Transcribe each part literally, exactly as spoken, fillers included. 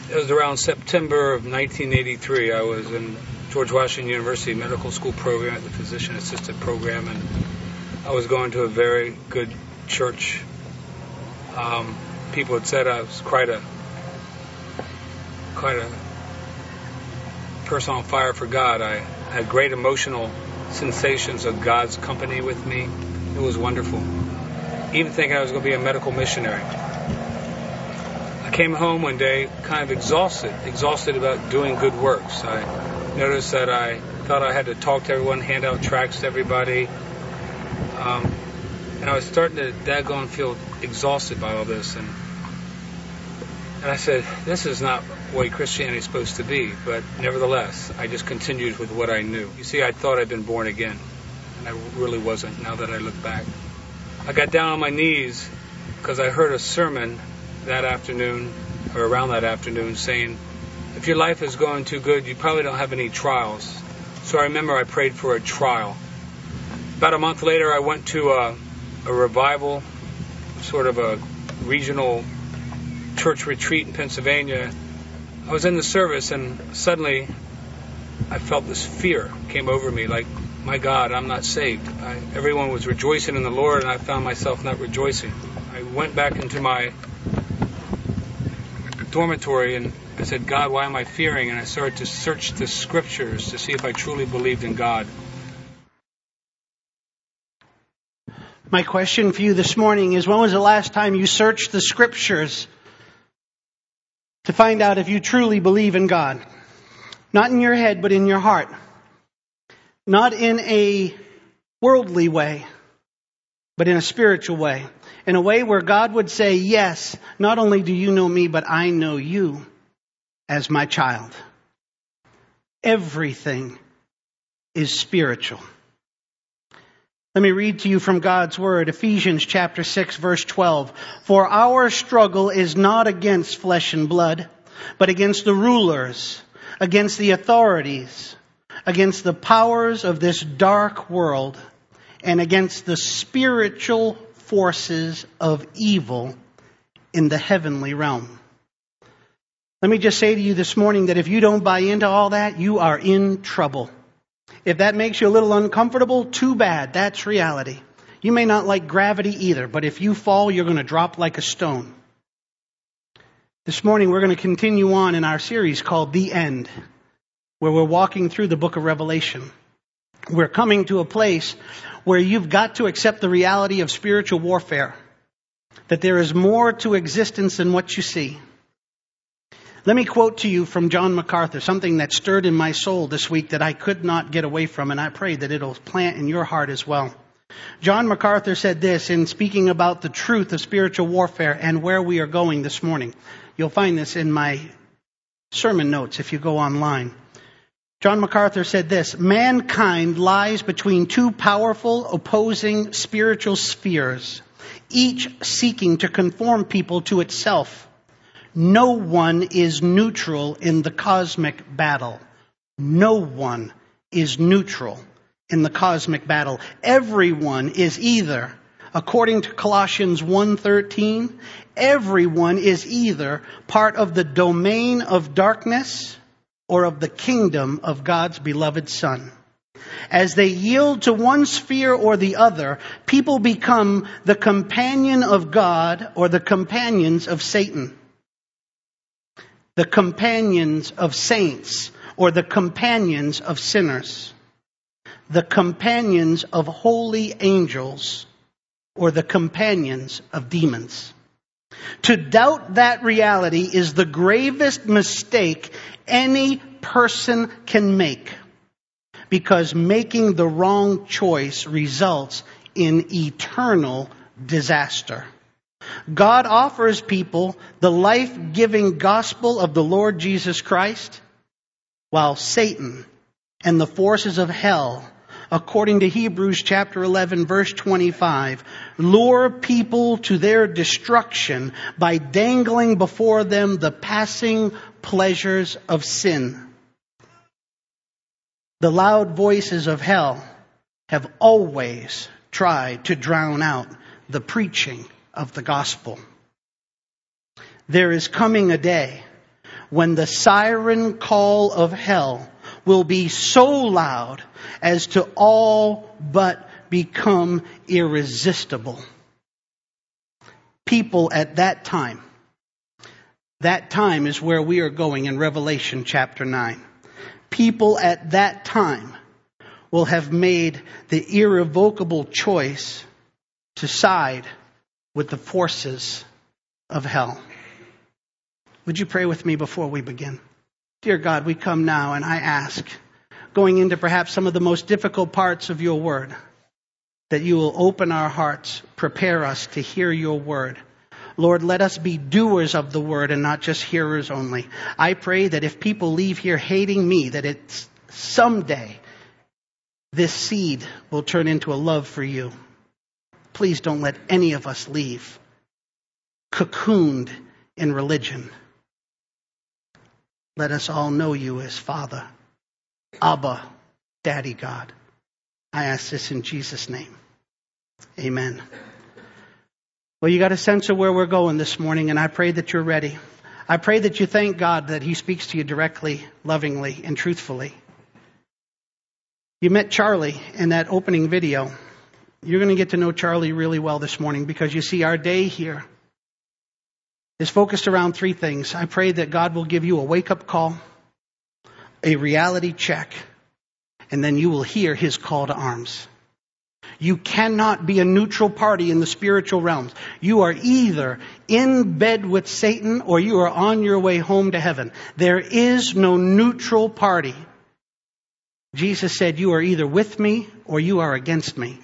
It was around September of nineteen eighty-three. I was in George Washington University Medical School program at the Physician Assistant program, and I was going to a very good church. Um, people had said I was quite a quite a person on fire for God. I had great emotional sensations of God's company with me. It was wonderful. Even thinking I was going to be a medical missionary. I came home one day kind of exhausted, exhausted about doing good works. I noticed that I thought I had to talk to everyone, hand out tracts to everybody. Um, and I was starting to daggone feel exhausted by all this. And, and I said, this is not the way Christianity is supposed to be. But nevertheless, I just continued with what I knew. You see, I thought I'd been born again. And I really wasn't, now that I look back. I got down on my knees because I heard a sermon that afternoon, or around that afternoon, saying, if your life is going too good, you probably don't have any trials. So I remember I prayed for a trial. About a month later, I went to a, a revival, sort of a regional church retreat in Pennsylvania. I was in the service, and suddenly I felt this fear came over me, like, my God, I'm not saved. I, everyone was rejoicing in the Lord, and I found myself not rejoicing. I went back into my dormitory, and I said, God, why am I fearing? And I started to search the scriptures to see if I truly believed in God. My question for you this morning is, when was the last time you searched the scriptures to find out if you truly believe in God? Not in your head, but in your heart. Not in a worldly way, but in a spiritual way. In a way where God would say, yes, not only do you know me, but I know you as my child. Everything is spiritual. Let me read to you from God's Word, Ephesians chapter six, verse twelve. For our struggle is not against flesh and blood, but against the rulers, against the authorities, against the powers of this dark world, and against the spiritual forces of evil in the heavenly realm. Let me just say to you this morning that if you don't buy into all that, you are in trouble. If that makes you a little uncomfortable, too bad. That's reality. You may not like gravity either, but if you fall, you're going to drop like a stone. This morning, we're going to continue on in our series called The End, where we're walking through the book of Revelation. We're coming to a place where you've got to accept the reality of spiritual warfare, that there is more to existence than what you see. Let me quote to you from John MacArthur, something that stirred in my soul this week that I could not get away from, and I pray that it'll plant in your heart as well. John MacArthur said this in speaking about the truth of spiritual warfare and where we are going this morning. You'll find this in my sermon notes if you go online. John MacArthur said this, mankind lies between two powerful, opposing spiritual spheres, each seeking to conform people to itself. No one is neutral in the cosmic battle. No one is neutral in the cosmic battle. Everyone is either, according to Colossians one thirteen, everyone is either part of the domain of darkness or of the kingdom of God's beloved Son. As they yield to one sphere or the other, people become the companion of God or the companions of Satan. The companions of saints or the companions of sinners. The companions of holy angels or the companions of demons. To doubt that reality is the gravest mistake any person can make, because making the wrong choice results in eternal disaster. God offers people the life-giving gospel of the Lord Jesus Christ, while Satan and the forces of hell, according to Hebrews chapter eleven, verse twenty-five, lure people to their destruction by dangling before them the passing pleasures of sin. The loud voices of hell have always tried to drown out the preaching of the gospel. There is coming a day when the siren call of hell will be so loud as to all but become irresistible. People at that time, that time is where we are going in Revelation chapter nine. People at that time will have made the irrevocable choice to side with the forces of hell. Would you pray with me before we begin? Dear God, we come now and I ask, going into perhaps some of the most difficult parts of your word, that you will open our hearts, prepare us to hear your word. Lord, let us be doers of the word and not just hearers only. I pray that if people leave here hating me, that it's someday this seed will turn into a love for you. Please don't let any of us leave cocooned in religion. Let us all know you as Father, Abba, Daddy God. I ask this in Jesus' name. Amen. Well, you got a sense of where we're going this morning, and I pray that you're ready. I pray that you thank God that He speaks to you directly, lovingly, and truthfully. You met Charlie in that opening video. You're going to get to know Charlie really well this morning, because you see, our day here is focused around three things. I pray that God will give you a wake-up call, a reality check, and then you will hear His call to arms. You cannot be a neutral party in the spiritual realms. You are either in bed with Satan or you are on your way home to heaven. There is no neutral party. Jesus said, you are either with me or you are against me.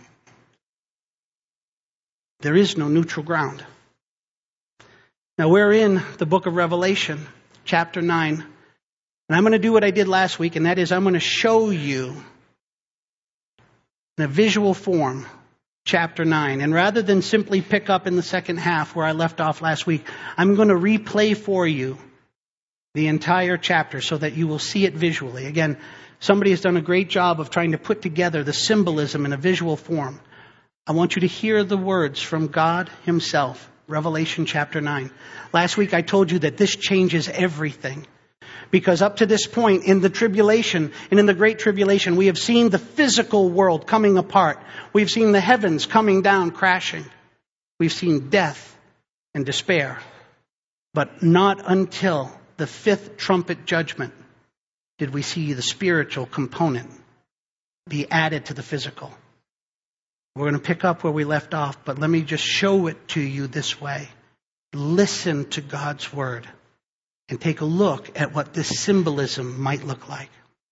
There is no neutral ground. Now we're in the book of Revelation, chapter nine. And I'm going to do what I did last week, and that is I'm going to show you in a visual form, chapter nine. And rather than simply pick up in the second half where I left off last week, I'm going to replay for you the entire chapter so that you will see it visually. Again, somebody has done a great job of trying to put together the symbolism in a visual form. I want you to hear the words from God Himself, Revelation chapter nine. Last week I told you that this changes everything. Because up to this point in the tribulation and in the great tribulation, we have seen the physical world coming apart. We've seen the heavens coming down, crashing. We've seen death and despair. But not until the fifth trumpet judgment did we see the spiritual component be added to the physical. We're going to pick up where we left off, but let me just show it to you this way. Listen to God's word. And take a look at what this symbolism might look like.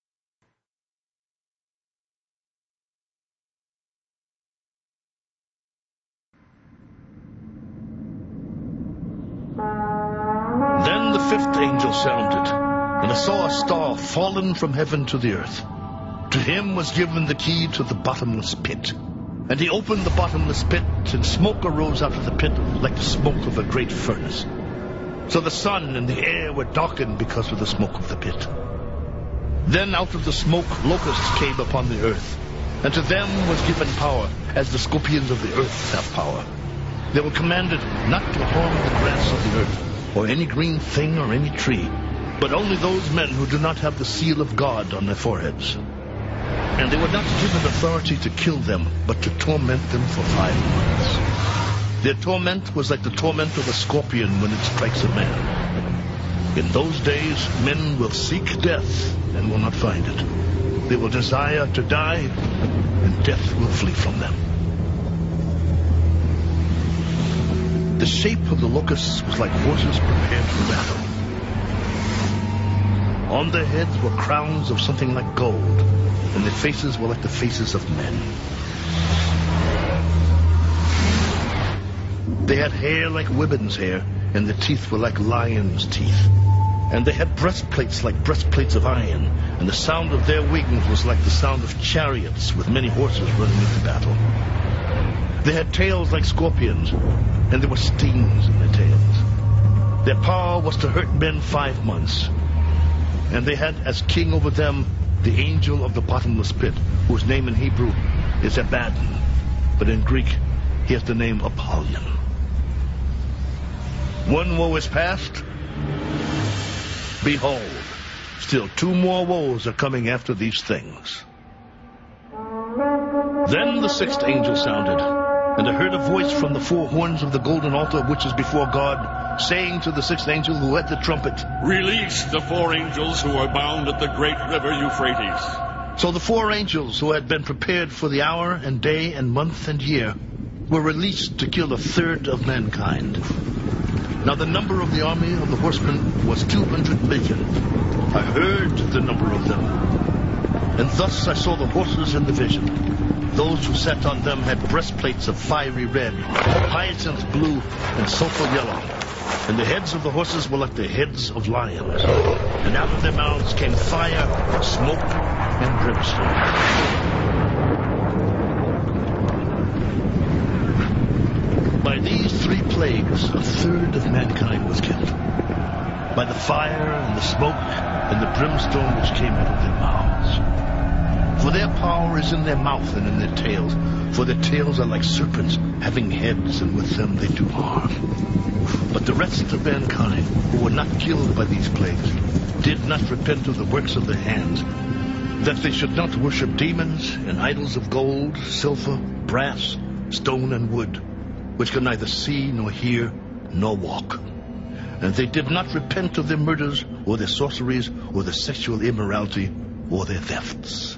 Then the fifth angel sounded, and I saw a star fallen from heaven to the earth. To him was given the key to the bottomless pit. And he opened the bottomless pit, and smoke arose out of the pit like the smoke of a great furnace. So the sun and the air were darkened because of the smoke of the pit. Then out of the smoke locusts came upon the earth, and to them was given power, as the scorpions of the earth have power. They were commanded not to harm the grass of the earth, or any green thing or any tree, but only those men who do not have the seal of God on their foreheads. And they were not given authority to kill them, but to torment them for five months. Their torment was like the torment of a scorpion when it strikes a man. In those days, men will seek death and will not find it. They will desire to die, and death will flee from them. The shape of the locusts was like horses prepared for battle. On their heads were crowns of something like gold, and their faces were like the faces of men. They had hair like women's hair, and their teeth were like lions' teeth. And they had breastplates like breastplates of iron, and the sound of their wings was like the sound of chariots with many horses running into battle. They had tails like scorpions, and there were stings in their tails. Their power was to hurt men five months. And they had as king over them the angel of the bottomless pit, whose name in Hebrew is Abaddon, but in Greek he has the name Apollyon. One woe is past, Behold, still two more woes are coming after these things. Then the sixth angel sounded, and I heard a voice from the four horns of the golden altar which is before God, saying to the sixth angel who had the trumpet, Release the four angels who are bound at the great river Euphrates. So the four angels who had been prepared for the hour and day and month and year were released to kill a third of mankind. Now the number of the army of the horsemen was two hundred million. I heard the number of them. And thus I saw the horses in the vision. Those who sat on them had breastplates of fiery red, hyacinth blue, and sulfur yellow. And the heads of the horses were like the heads of lions. And out of their mouths came fire, smoke, and brimstone. By these three plagues, a third of mankind was killed. By the fire and the smoke and the brimstone which came out of their mouths. For their power is in their mouth and in their tails. For their tails are like serpents, having heads, and with them they do harm. But the rest of mankind, who were not killed by these plagues, did not repent of the works of their hands, that they should not worship demons and idols of gold, silver, brass, stone, and wood, which can neither see nor hear nor walk. And they did not repent of their murders, or their sorceries, or their sexual immorality, or their thefts.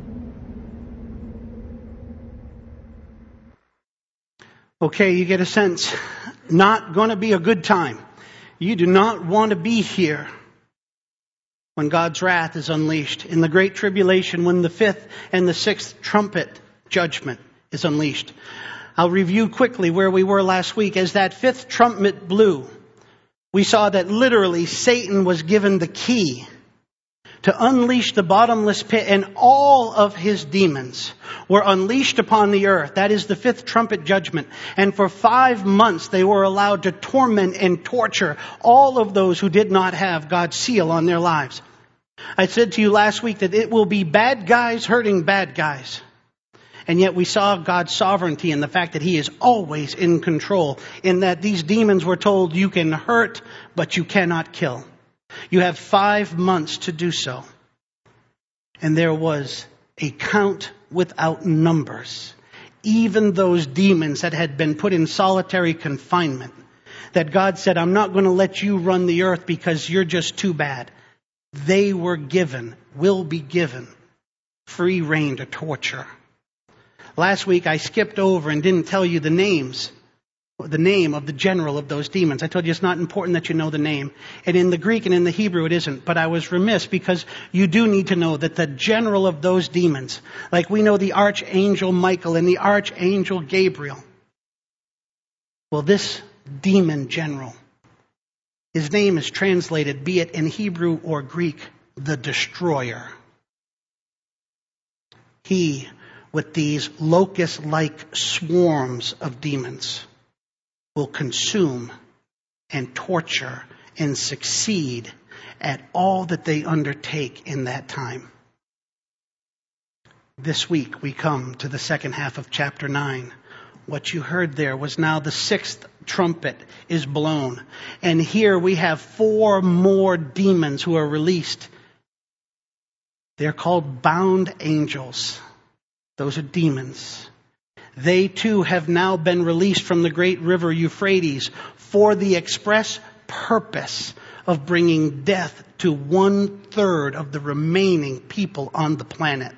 Okay, you get a sense. Not going to be a good time. You do not want to be here when God's wrath is unleashed. In the great tribulation, when the fifth and the sixth trumpet judgment is unleashed. I'll review quickly where we were last week. As that fifth trumpet blew, we saw that literally Satan was given the key to unleash the bottomless pit, and all of his demons were unleashed upon the earth. That is the fifth trumpet judgment. And for five months they were allowed to torment and torture all of those who did not have God's seal on their lives. I said to you last week that it will be bad guys hurting bad guys. And yet we saw God's sovereignty and the fact that He is always in control, in that these demons were told you can hurt, but you cannot kill. You have five months to do so. And there was a count without numbers. Even those demons that had been put in solitary confinement, that God said, I'm not going to let you run the earth because you're just too bad. They were given, will be given, free rein to torture. Last week I skipped over and didn't tell you the names, the name of the general of those demons. I told you it's not important that you know the name. And in the Greek and in the Hebrew it isn't. But I was remiss because you do need to know that the general of those demons, like we know the archangel Michael and the archangel Gabriel. Well, this demon general, his name is translated, be it in Hebrew or Greek, the destroyer. He, with these locust-like swarms of demons, will consume and torture and succeed at all that they undertake in that time. This week we come to the second half of chapter nine. What you heard there was now the sixth trumpet is blown. And here we have four more demons who are released. They're called bound angels. Those are demons. They too have now been released from the great river Euphrates for the express purpose of bringing death to one third of the remaining people on the planet.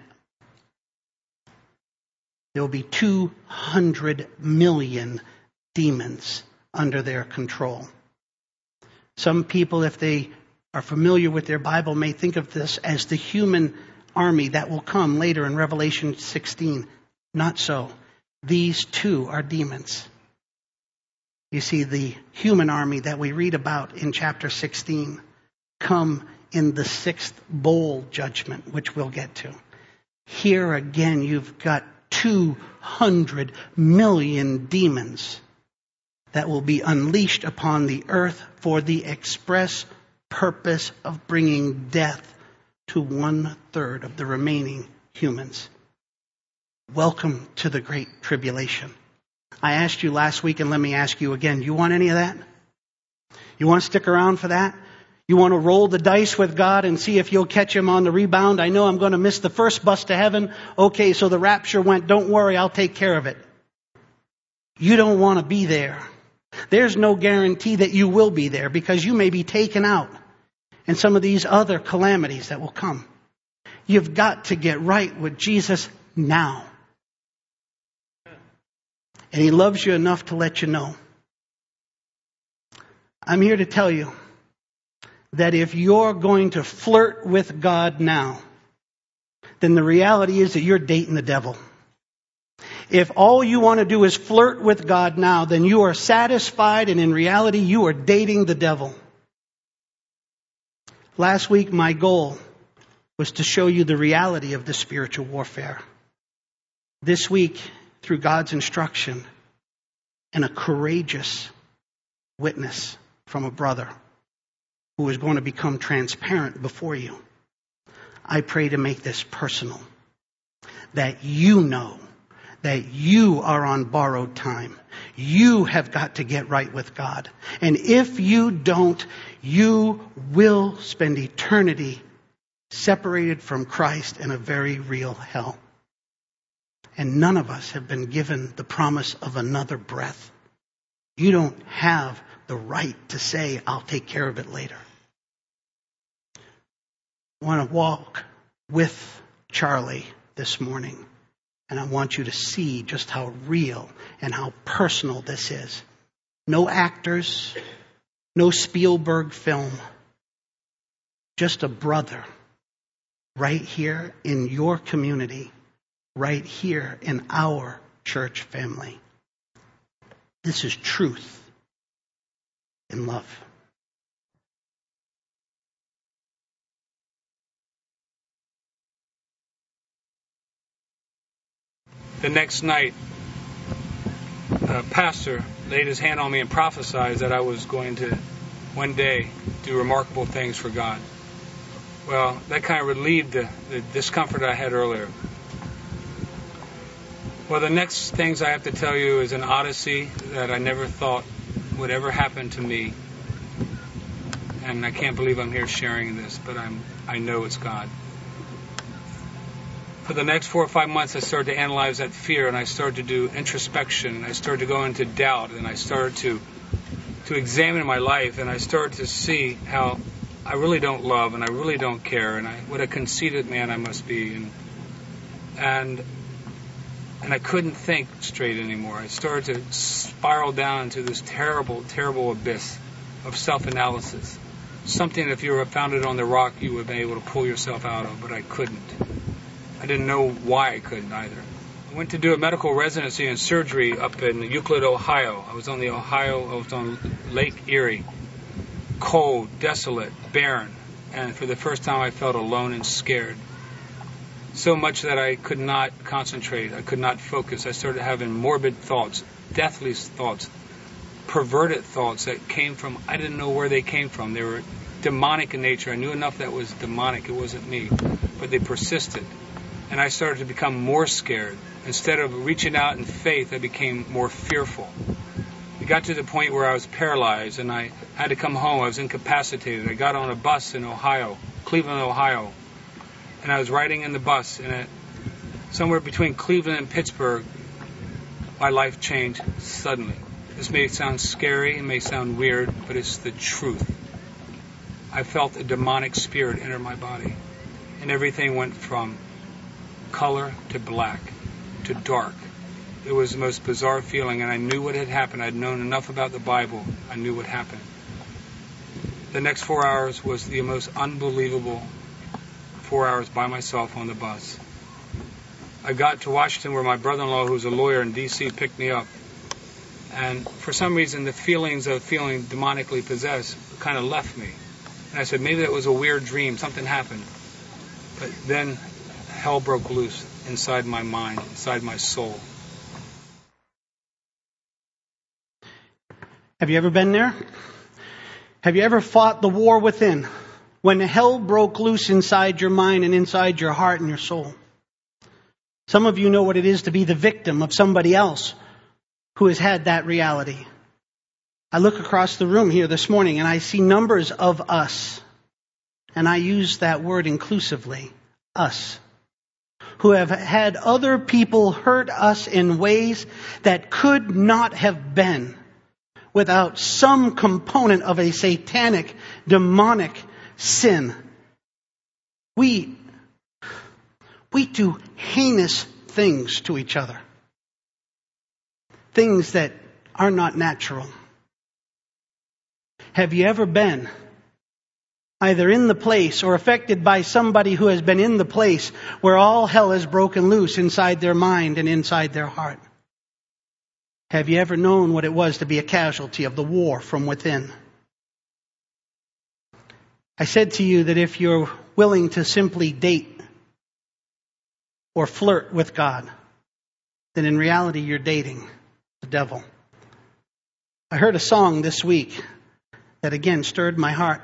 There will be two hundred million demons under their control. Some people, if they are familiar with their Bible, may think of this as the human army that will come later in Revelation sixteen. Not so. These too are demons. You see, the human army that we read about in chapter sixteen come in the sixth bowl judgment, which we'll get to. Here again, you've got two hundred million demons that will be unleashed upon the earth for the express purpose of bringing death to one third of the remaining humans. Welcome to the Great Tribulation. I asked you last week, and let me ask you again, you want any of that? You want to stick around for that? You want to roll the dice with God and see if you'll catch him on the rebound? I know I'm going to miss the first bus to heaven. Okay, so the rapture went. Don't worry, I'll take care of it. You don't want to be there. There's no guarantee that you will be there because you may be taken out in some of these other calamities that will come. You've got to get right with Jesus now. And he loves you enough to let you know. I'm here to tell you that if you're going to flirt with God now, then the reality is that you're dating the devil. If all you want to do is flirt with God now, then you are satisfied, and in reality, you are dating the devil. Last week, my goal was to show you the reality of the spiritual warfare. This week, through God's instruction and a courageous witness from a brother who is going to become transparent before you, I pray to make this personal. That you know that you are on borrowed time. You have got to get right with God. And if you don't, you will spend eternity separated from Christ in a very real hell. And none of us have been given the promise of another breath. You don't have the right to say, I'll take care of it later. I want to walk with Charlie this morning. And I want you to see just how real and how personal this is. No actors, no Spielberg film. Just a brother right here in your community, right here in our church family. This is truth in love. The next night, a pastor laid his hand on me and prophesied that I was going to one day do remarkable things for God. Well, that kind of relieved the, the discomfort I had earlier. Well, the next things I have to tell you is an odyssey that I never thought would ever happen to me. And I can't believe I'm here sharing this, but I'm I know it's God. For the next four or five months, I started to analyze that fear, and I started to do introspection, and I started to go into doubt, and I started to to examine my life, and I started to see how I really don't love, and I really don't care, and I, what a conceited man I must be, and and and I couldn't think straight anymore. I started to spiral down into this terrible, terrible abyss of self-analysis. Something, if you were founded on the rock, you would be able to pull yourself out of, but I couldn't. I didn't know why I couldn't either. I went to do a medical residency and surgery up in Euclid, Ohio. I was on the Ohio, I was on Lake Erie. Cold, desolate, barren. And for the first time I felt alone and scared. So much that I could not concentrate. I could not focus. I started having morbid thoughts, deathly thoughts, perverted thoughts that came from, I didn't know where they came from. They were demonic in nature. I knew enough that was demonic. It wasn't me. But they persisted. And I started to become more scared. Instead of reaching out in faith, I became more fearful. It got to the point where I was paralyzed and I had to come home. I was incapacitated. I got on a bus in Ohio, Cleveland, Ohio. And I was riding in the bus. And it, somewhere between Cleveland and Pittsburgh, my life changed suddenly. This may sound scary, it may sound weird, but it's the truth. I felt a demonic spirit enter my body. And everything went from color to black to dark. It was the most bizarre feeling, and I knew what had happened. I'd known enough about the Bible. I knew what happened. The next four hours was the most unbelievable four hours by myself on the bus. I got to Washington where my brother-in-law, who's a lawyer in D C, picked me up. And for some reason, the feelings of feeling demonically possessed kind of left me. And I said, maybe that was a weird dream. Something happened. But then hell broke loose inside my mind, inside my soul. Have you ever been there? Have you ever fought the war within? When hell broke loose inside your mind and inside your heart and your soul. Some of you know what it is to be the victim of somebody else who has had that reality. I look across the room here this morning and I see numbers of us. And I use that word inclusively, us, who have had other people hurt us in ways that could not have been without some component of a satanic, demonic sin. We, we do heinous things to each other. Things that are not natural. Have you ever been either in the place or affected by somebody who has been in the place where all hell has broken loose inside their mind and inside their heart? Have you ever known what it was to be a casualty of the war from within? I said to you that if you're willing to simply date or flirt with God, then in reality you're dating the devil. I heard a song this week that again stirred my heart.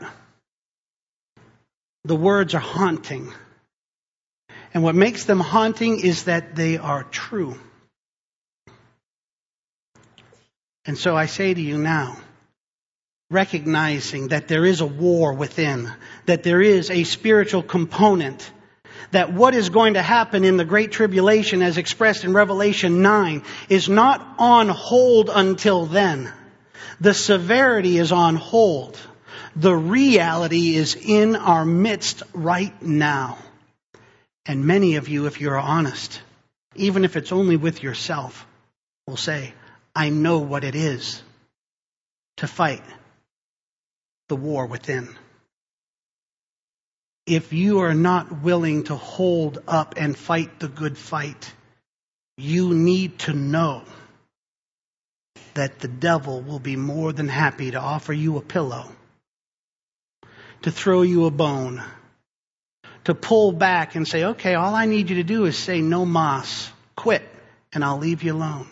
The words are haunting. And what makes them haunting is that they are true. And so I say to you now, recognizing that there is a war within, that there is a spiritual component, that what is going to happen in the Great Tribulation as expressed in Revelation nine is not on hold until then. The severity is on hold. The reality is in our midst right now. And many of you, if you're honest, even if it's only with yourself, will say, I know what it is to fight the war within. If you are not willing to hold up and fight the good fight, you need to know that the devil will be more than happy to offer you a pillow, to throw you a bone, to pull back and say, okay, all I need you to do is say no mas, quit, and I'll leave you alone.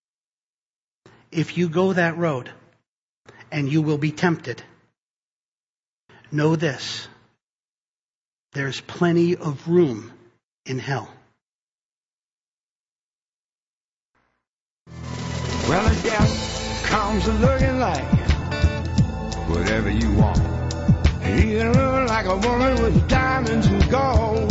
If you go that road, and you will be tempted, know this, there's plenty of room in hell. Well, the devil comes looking like whatever you want. He can look like a woman with diamonds and gold.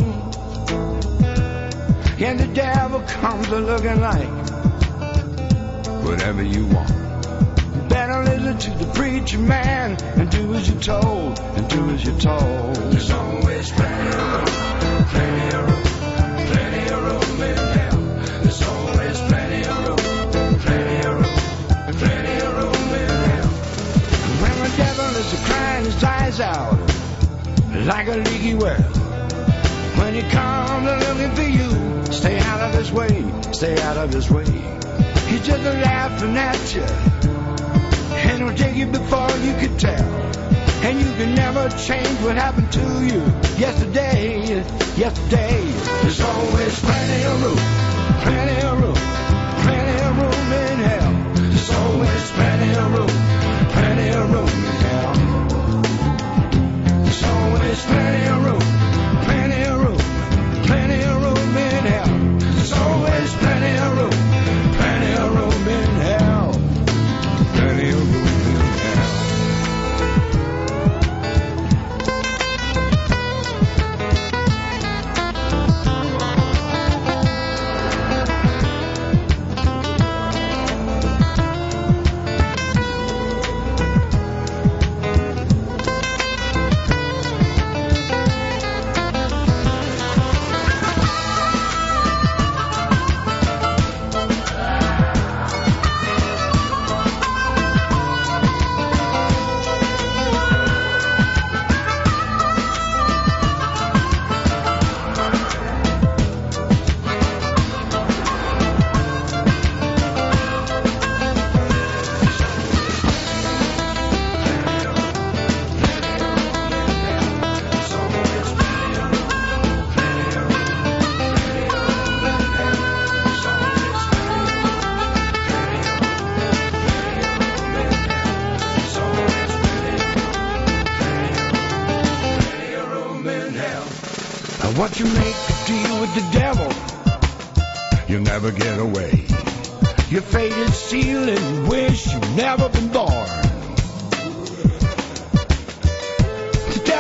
And the devil comes looking like whatever you want. You better listen to the preacher man and do as you're told, and do as you're told. There's always plenty of room, plenty of room, plenty of room in hell. There's always plenty of room, plenty of room, plenty of room in hell. When the devil is crying his eyes out like a leaky well, when he comes looking for you, stay out of his way, stay out of his way. He's just laughing at you, and he'll take you before you can tell. And you can never change what happened to you yesterday, yesterday. There's always plenty of room, plenty of room, plenty of room in hell. There's always plenty of room, plenty of room in hell. There's always plenty of room, plenty of room, plenty of room in hell. There's always plenty of room. Plenty of room in hell. Plenty of room in hell. Once you make a deal with the devil, you'll never get away. Your fate is sealed and you wish you'd never been born.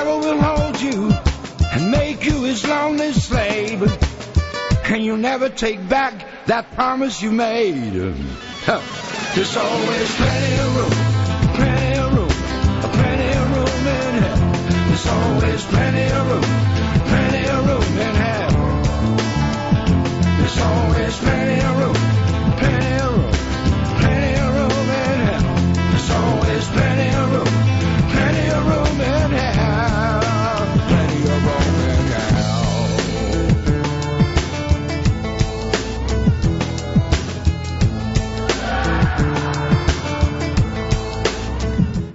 devil will hold you and make you his lonely slave. And you'll never take back that promise you made. There's always plenty of room, plenty of room, plenty of room in hell. There's always plenty of room, plenty of room in hell. There's always plenty of room, plenty of room, plenty of room in hell. There's always plenty of room, plenty of room in hell. Plenty of room in hell.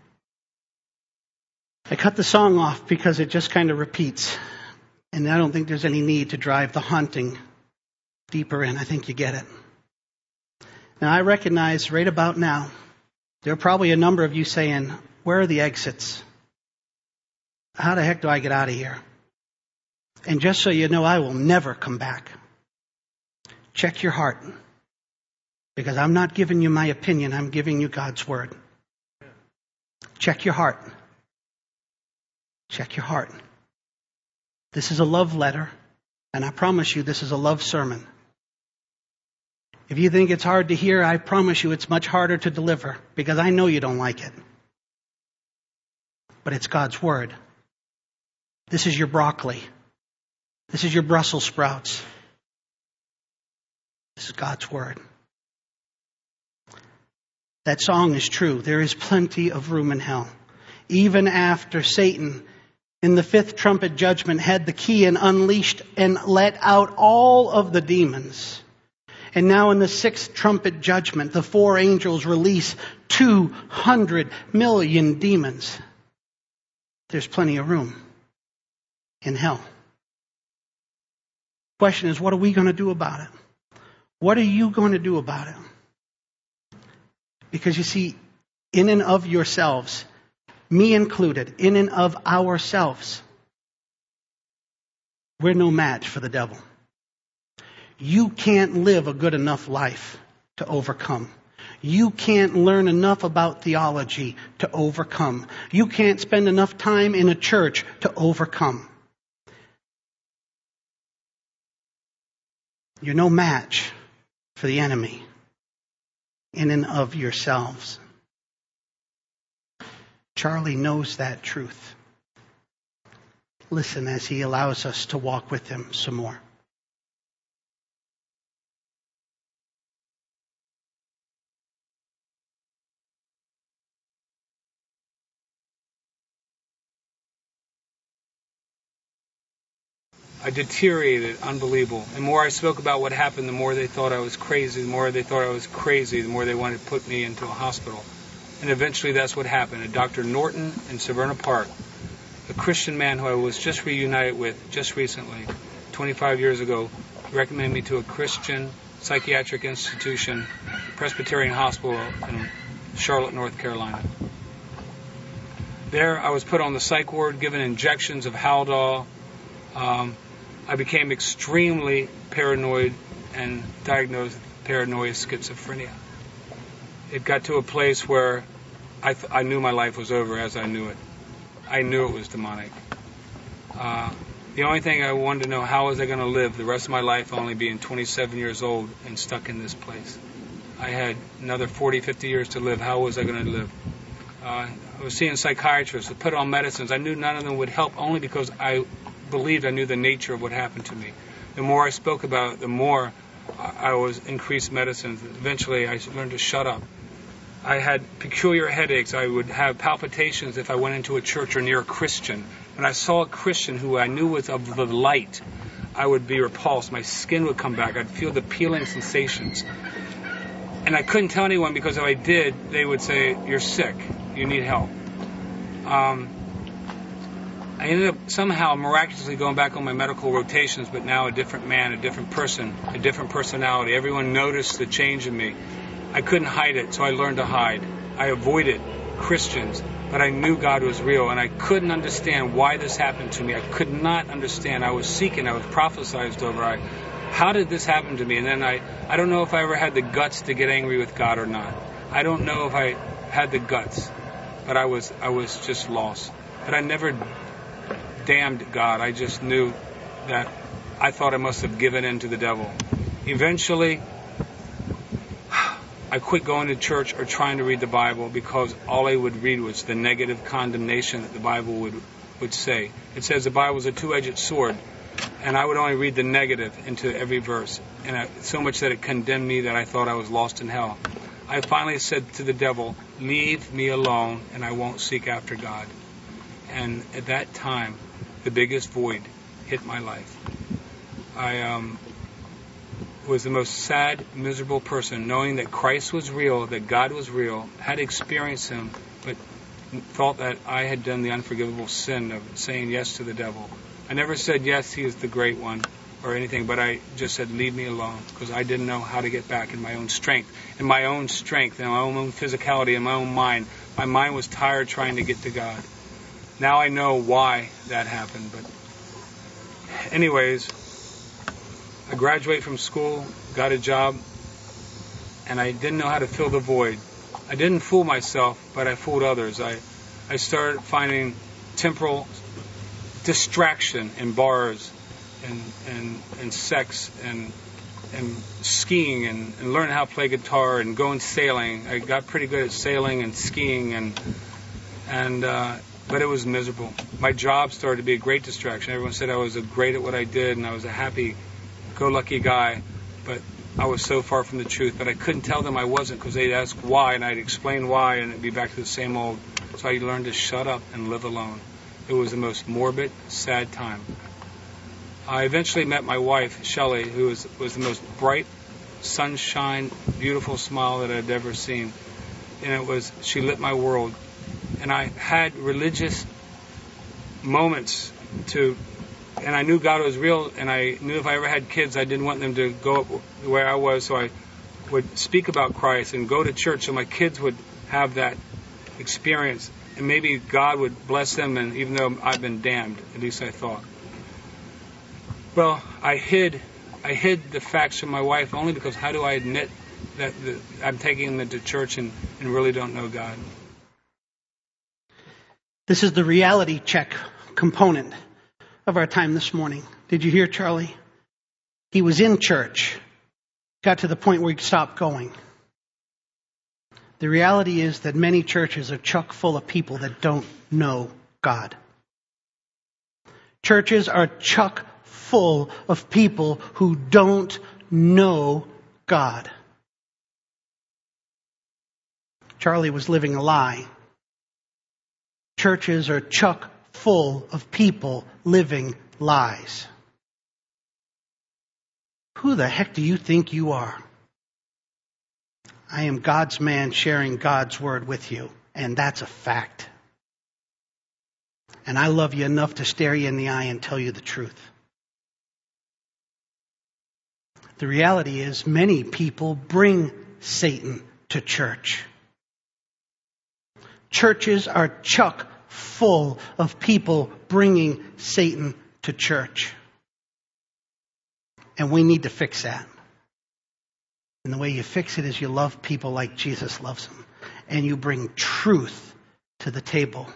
I cut the song off because it just kind of repeats. And I don't think there's any need to drive the haunting deeper in. I think you get it. Now, I recognize right about now, there are probably a number of you saying, where are the exits? How the heck do I get out of here? And just so you know, I will never come back. Check your heart. Because I'm not giving you my opinion, I'm giving you God's word. Check your heart. Check your heart. This is a love letter, and I promise you this is a love sermon. If you think it's hard to hear, I promise you it's much harder to deliver, because I know you don't like it. But it's God's word. This is your broccoli. This is your Brussels sprouts. This is God's word. That song is true. There is plenty of room in hell. Even after Satan, in the fifth trumpet judgment, had the key and unleashed and let out all of the demons. And now in the sixth trumpet judgment, the four angels release two hundred million demons. There's plenty of room in hell. Question is, what are we going to do about it? What are you going to do about it? Because you see, in and of yourselves, me included, in and of ourselves, we're no match for the devil. You can't live a good enough life to overcome. You can't learn enough about theology to overcome. You can't spend enough time in a church to overcome. You're no match for the enemy in and of yourselves. Charlie knows that truth. Listen as he allows us to walk with him some more. I deteriorated, unbelievable. The more I spoke about what happened, the more they thought I was crazy. The more they thought I was crazy, the more they wanted to put me into a hospital. And eventually that's what happened. And Doctor Norton in Severna Park, a Christian man who I was just reunited with just recently, twenty-five years ago, recommended me to a Christian psychiatric institution, Presbyterian Hospital in Charlotte, North Carolina. There I was put on the psych ward, given injections of Haldol. Um, I became extremely paranoid and diagnosed with paranoid schizophrenia. It got to a place where I, th- I knew my life was over as I knew it. I knew it was demonic. Uh, the only thing I wanted to know, how was I going to live the rest of my life only being twenty-seven years old and stuck in this place? I had another forty, fifty years to live. How was I going to live? Uh, I was seeing psychiatrists who put on medicines. I knew none of them would help only because I believed I knew the nature of what happened to me. The more I spoke about it, the more I was increased medicines. Eventually, I learned to shut up. I had peculiar headaches. I would have palpitations if I went into a church or near a Christian. When I saw a Christian who I knew was of the light, I would be repulsed. My skin would come back. I'd feel the peeling sensations. And I couldn't tell anyone because if I did, they would say, "You're sick. You need help." Um, I ended up somehow miraculously going back on my medical rotations, but now a different man, a different person, a different personality. Everyone noticed the change in me. I couldn't hide it, so I learned to hide. I avoided Christians, but I knew God was real, and I couldn't understand why this happened to me. I could not understand. I was seeking. I was prophesized over. I, how did this happen to me? And then I, I don't know if I ever had the guts to get angry with God or not. I don't know if I had the guts, but I was, I was just lost. But I never damned God. I just knew that I thought I must have given in to the devil. Eventually, I quit going to church or trying to read the Bible because all I would read was the negative condemnation that the Bible would, would say. It says the Bible is a two-edged sword, and I would only read the negative into every verse, and I, so much that it condemned me that I thought I was lost in hell. I finally said to the devil, leave me alone, and I won't seek after God. And at that time, the biggest void hit my life. I um, was the most sad, miserable person, knowing that Christ was real, that God was real, had experienced Him, but thought that I had done the unforgivable sin of saying yes to the devil. I never said, yes, He is the great one, or anything, but I just said, leave me alone, because I didn't know how to get back in my own strength, in my own strength, in my own physicality, in my own mind. My mind was tired trying to get to God. Now I know why that happened, but anyways, I graduated from school, got a job, and I didn't know how to fill the void. I didn't fool myself, but I fooled others. I, I started finding temporal distraction in bars and and, and sex and and skiing and, and learning how to play guitar and going sailing. I got pretty good at sailing and skiing, and and uh, but it was miserable. My job started to be a great distraction. Everyone said I was a great at what I did, and I was a happy-go-lucky guy, but I was so far from the truth. But I couldn't tell them I wasn't, because they'd ask why, and I'd explain why, and it'd be back to the same old. So I learned to shut up and live alone. It was the most morbid, sad time. I eventually met my wife, Shelley, who was, was the most bright, sunshine, beautiful smile that I'd ever seen. And it was, she lit my world. And I had religious moments to, and I knew God was real, and I knew if I ever had kids, I didn't want them to go up the way I was, so I would speak about Christ and go to church so my kids would have that experience. And maybe God would bless them, and even though I've been damned, at least I thought. Well, I hid I hid the facts from my wife only because how do I admit that the, I'm taking them to church and, and really don't know God? This is the reality check component of our time this morning. Did you hear Charlie? He was in church, got to the point where he stopped going. The reality is that many churches are chock full of people that don't know God. Churches are chock full of people who don't know God. Charlie was living a lie. Churches are chock full of people living lies. Who the heck do you think you are? I am God's man sharing God's word with you, and that's a fact. And I love you enough to stare you in the eye and tell you the truth. The reality is many people bring Satan to church. Churches are chock full of people bringing Satan to church. And we need to fix that. And the way you fix it is you love people like Jesus loves them. And you bring truth to the table.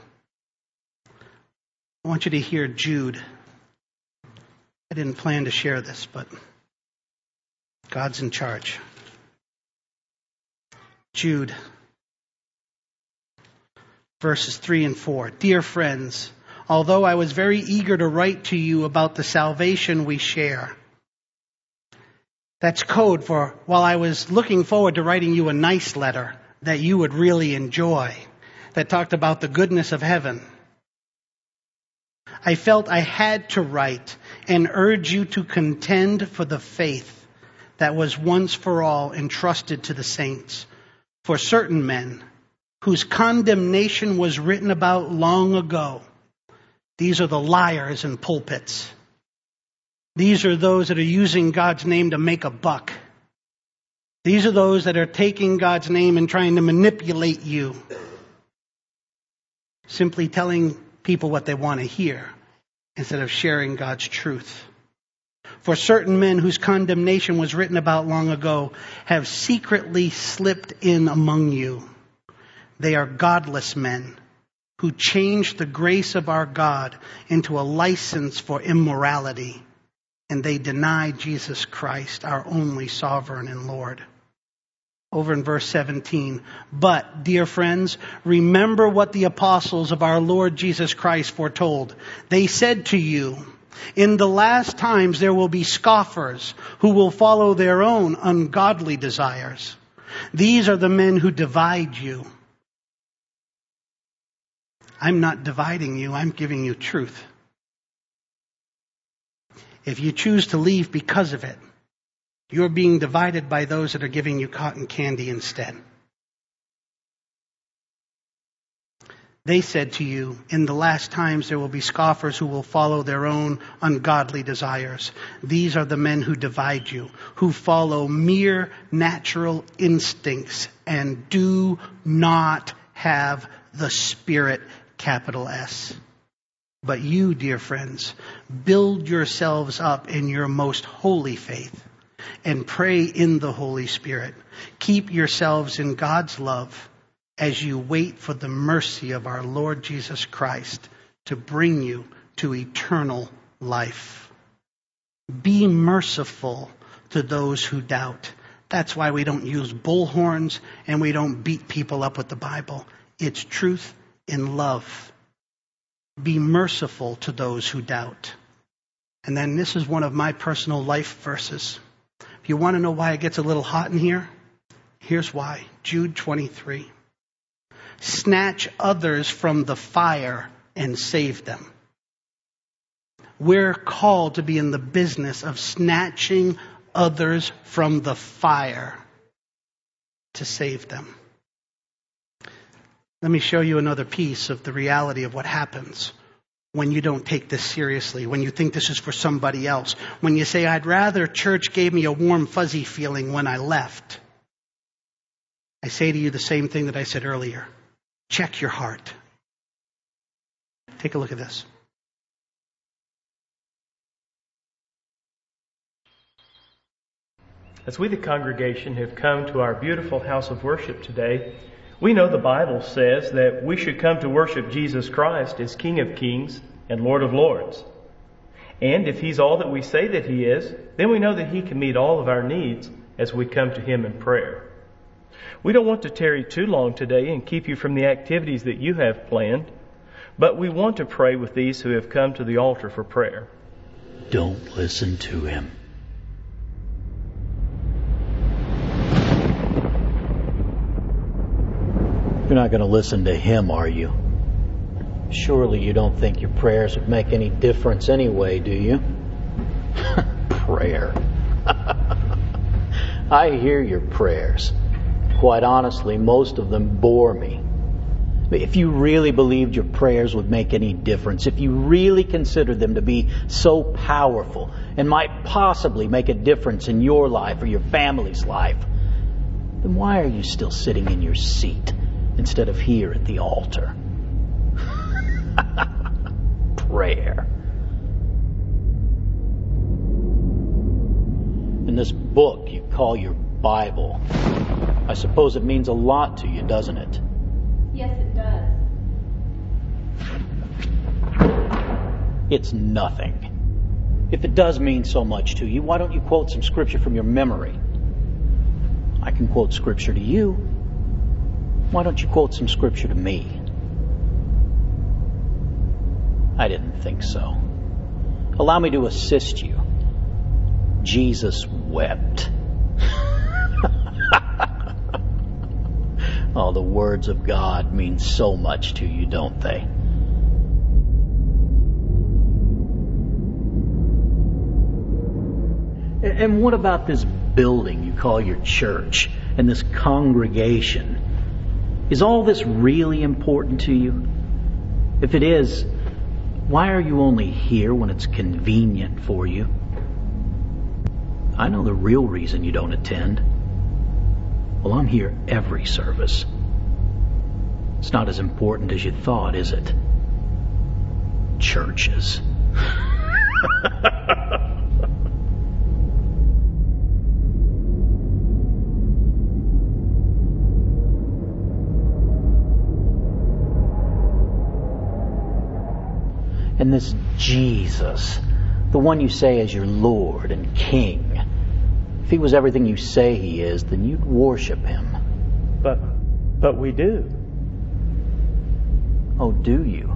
I want you to hear Jude. I didn't plan to share this, but God's in charge. Jude, verses three and four. Dear friends, although I was very eager to write to you about the salvation we share. That's code for, while I was looking forward to writing you a nice letter that you would really enjoy, that talked about the goodness of heaven, I felt I had to write and urge you to contend for the faith that was once for all entrusted to the saints. For certain men, whose condemnation was written about long ago. These are the liars in pulpits. These are those that are using God's name to make a buck. These are those that are taking God's name and trying to manipulate you. Simply telling people what they want to hear instead of sharing God's truth. For certain men whose condemnation was written about long ago have secretly slipped in among you. They are godless men who changed the grace of our God into a license for immorality, and they denied Jesus Christ, our only sovereign and Lord. Over in verse seventeen, but, dear friends, remember what the apostles of our Lord Jesus Christ foretold. They said to you, in the last times there will be scoffers who will follow their own ungodly desires. These are the men who divide you. I'm not dividing you, I'm giving you truth. If you choose to leave because of it, you're being divided by those that are giving you cotton candy instead. They said to you, in the last times there will be scoffers who will follow their own ungodly desires. These are the men who divide you, who follow mere natural instincts and do not have the Spirit, capital S. But you, dear friends, build yourselves up in your most holy faith and pray in the Holy Spirit. Keep yourselves in God's love as you wait for the mercy of our Lord Jesus Christ to bring you to eternal life. Be merciful to those who doubt. That's why we don't use bullhorns and we don't beat people up with the Bible. It's truth in love. Be merciful to those who doubt. And then this is one of my personal life verses. If you want to know why it gets a little hot in here, here's why. Jude twenty-three. Snatch others from the fire and save them. We're called to be in the business of snatching others from the fire to save them. Let me show you another piece of the reality of what happens when you don't take this seriously, when you think this is for somebody else, when you say, I'd rather church gave me a warm, fuzzy feeling when I left. I say to you the same thing that I said earlier. Check your heart. Take a look at this. As we, the congregation, have come to our beautiful house of worship today, we know the Bible says that we should come to worship Jesus Christ as King of Kings and Lord of Lords. And if He's all that we say that He is, then we know that He can meet all of our needs as we come to Him in prayer. We don't want to tarry too long today and keep you from the activities that you have planned, but we want to pray with these who have come to the altar for prayer. Don't listen to him. You're not going to listen to him, are you? Surely you don't think your prayers would make any difference anyway, do you? Prayer. I hear your prayers. Quite honestly, most of them bore me. If you really believed your prayers would make any difference, if you really considered them to be so powerful and might possibly make a difference in your life or your family's life, then why are you still sitting in your seat instead of here at the altar? Prayer. In this book you call your Bible, I suppose it means a lot to you, doesn't it? Yes, it does. It's nothing. If it does mean so much to you, why don't you quote some scripture from your memory? I can quote scripture to you. Why don't you quote some scripture to me? I didn't think so. Allow me to assist you. Jesus wept. Oh, the words of God mean so much to you, don't they? And what about this building you call your church and this congregation? Is all this really important to you? If it is, why are you only here when it's convenient for you? I know the real reason you don't attend. Well, I'm here every service. It's not as important as you thought, is it? Churches. Jesus, the one you say is your Lord and King, if he was everything you say he is, then you'd worship him. But, but we do. Oh, do you?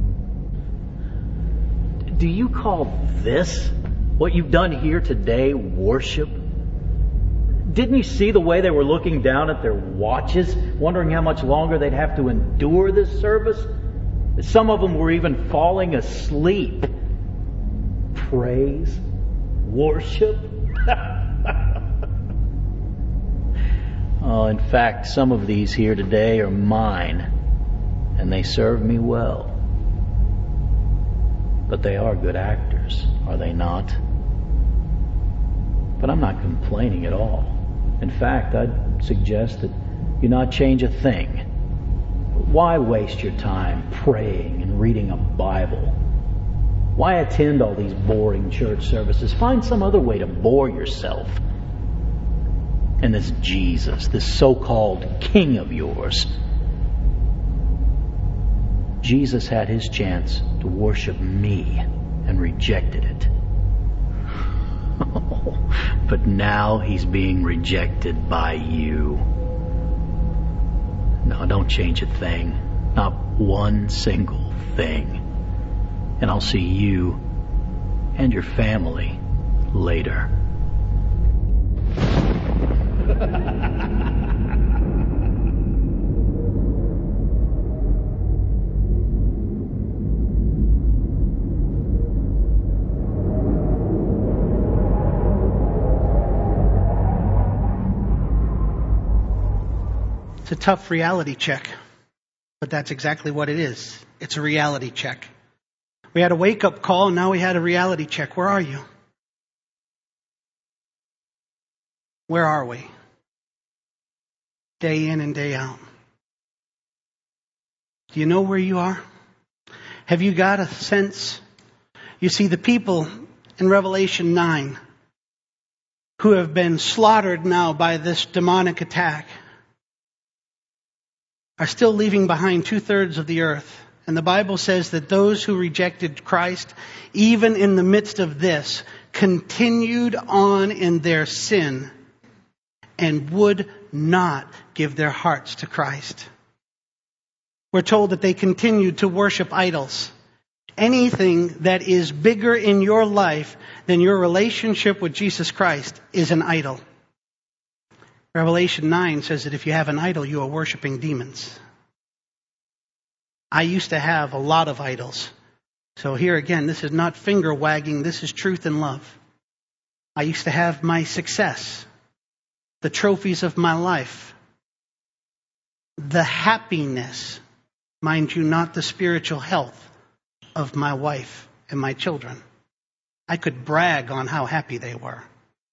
Do you call this, what you've done here today, worship? Didn't you see the way they were looking down at their watches, wondering how much longer they'd have to endure this service? Some of them were even falling asleep. Praise? Worship? Oh, in fact, some of these here today are mine, and they serve me well. But they are good actors, are they not? But I'm not complaining at all. In fact, I'd suggest that you not change a thing. Why waste your time praying and reading a Bible? Why attend all these boring church services? Find some other way to bore yourself. And this Jesus, this so-called king of yours, Jesus had his chance to worship me and rejected it. But now he's being rejected by you. No, don't change a thing. Not one single thing. And I'll see you and your family later. It's a tough reality check, but that's exactly what it is. It's a reality check. We had a wake-up call, and now we had a reality check. Where are you? Where are we? Day in and day out. Do you know where you are? Have you got a sense? You see, the people in Revelation nine who have been slaughtered now by this demonic attack are still leaving behind two-thirds of the earth. And the Bible says that those who rejected Christ, even in the midst of this, continued on in their sin and would not give their hearts to Christ. We're told that they continued to worship idols. Anything that is bigger in your life than your relationship with Jesus Christ is an idol. Revelation nine says that if you have an idol, you are worshiping demons. I used to have a lot of idols. So here again, this is not finger wagging, this is truth and love. I used to have my success, the trophies of my life, the happiness, mind you, not the spiritual health of my wife and my children. I could brag on how happy they were.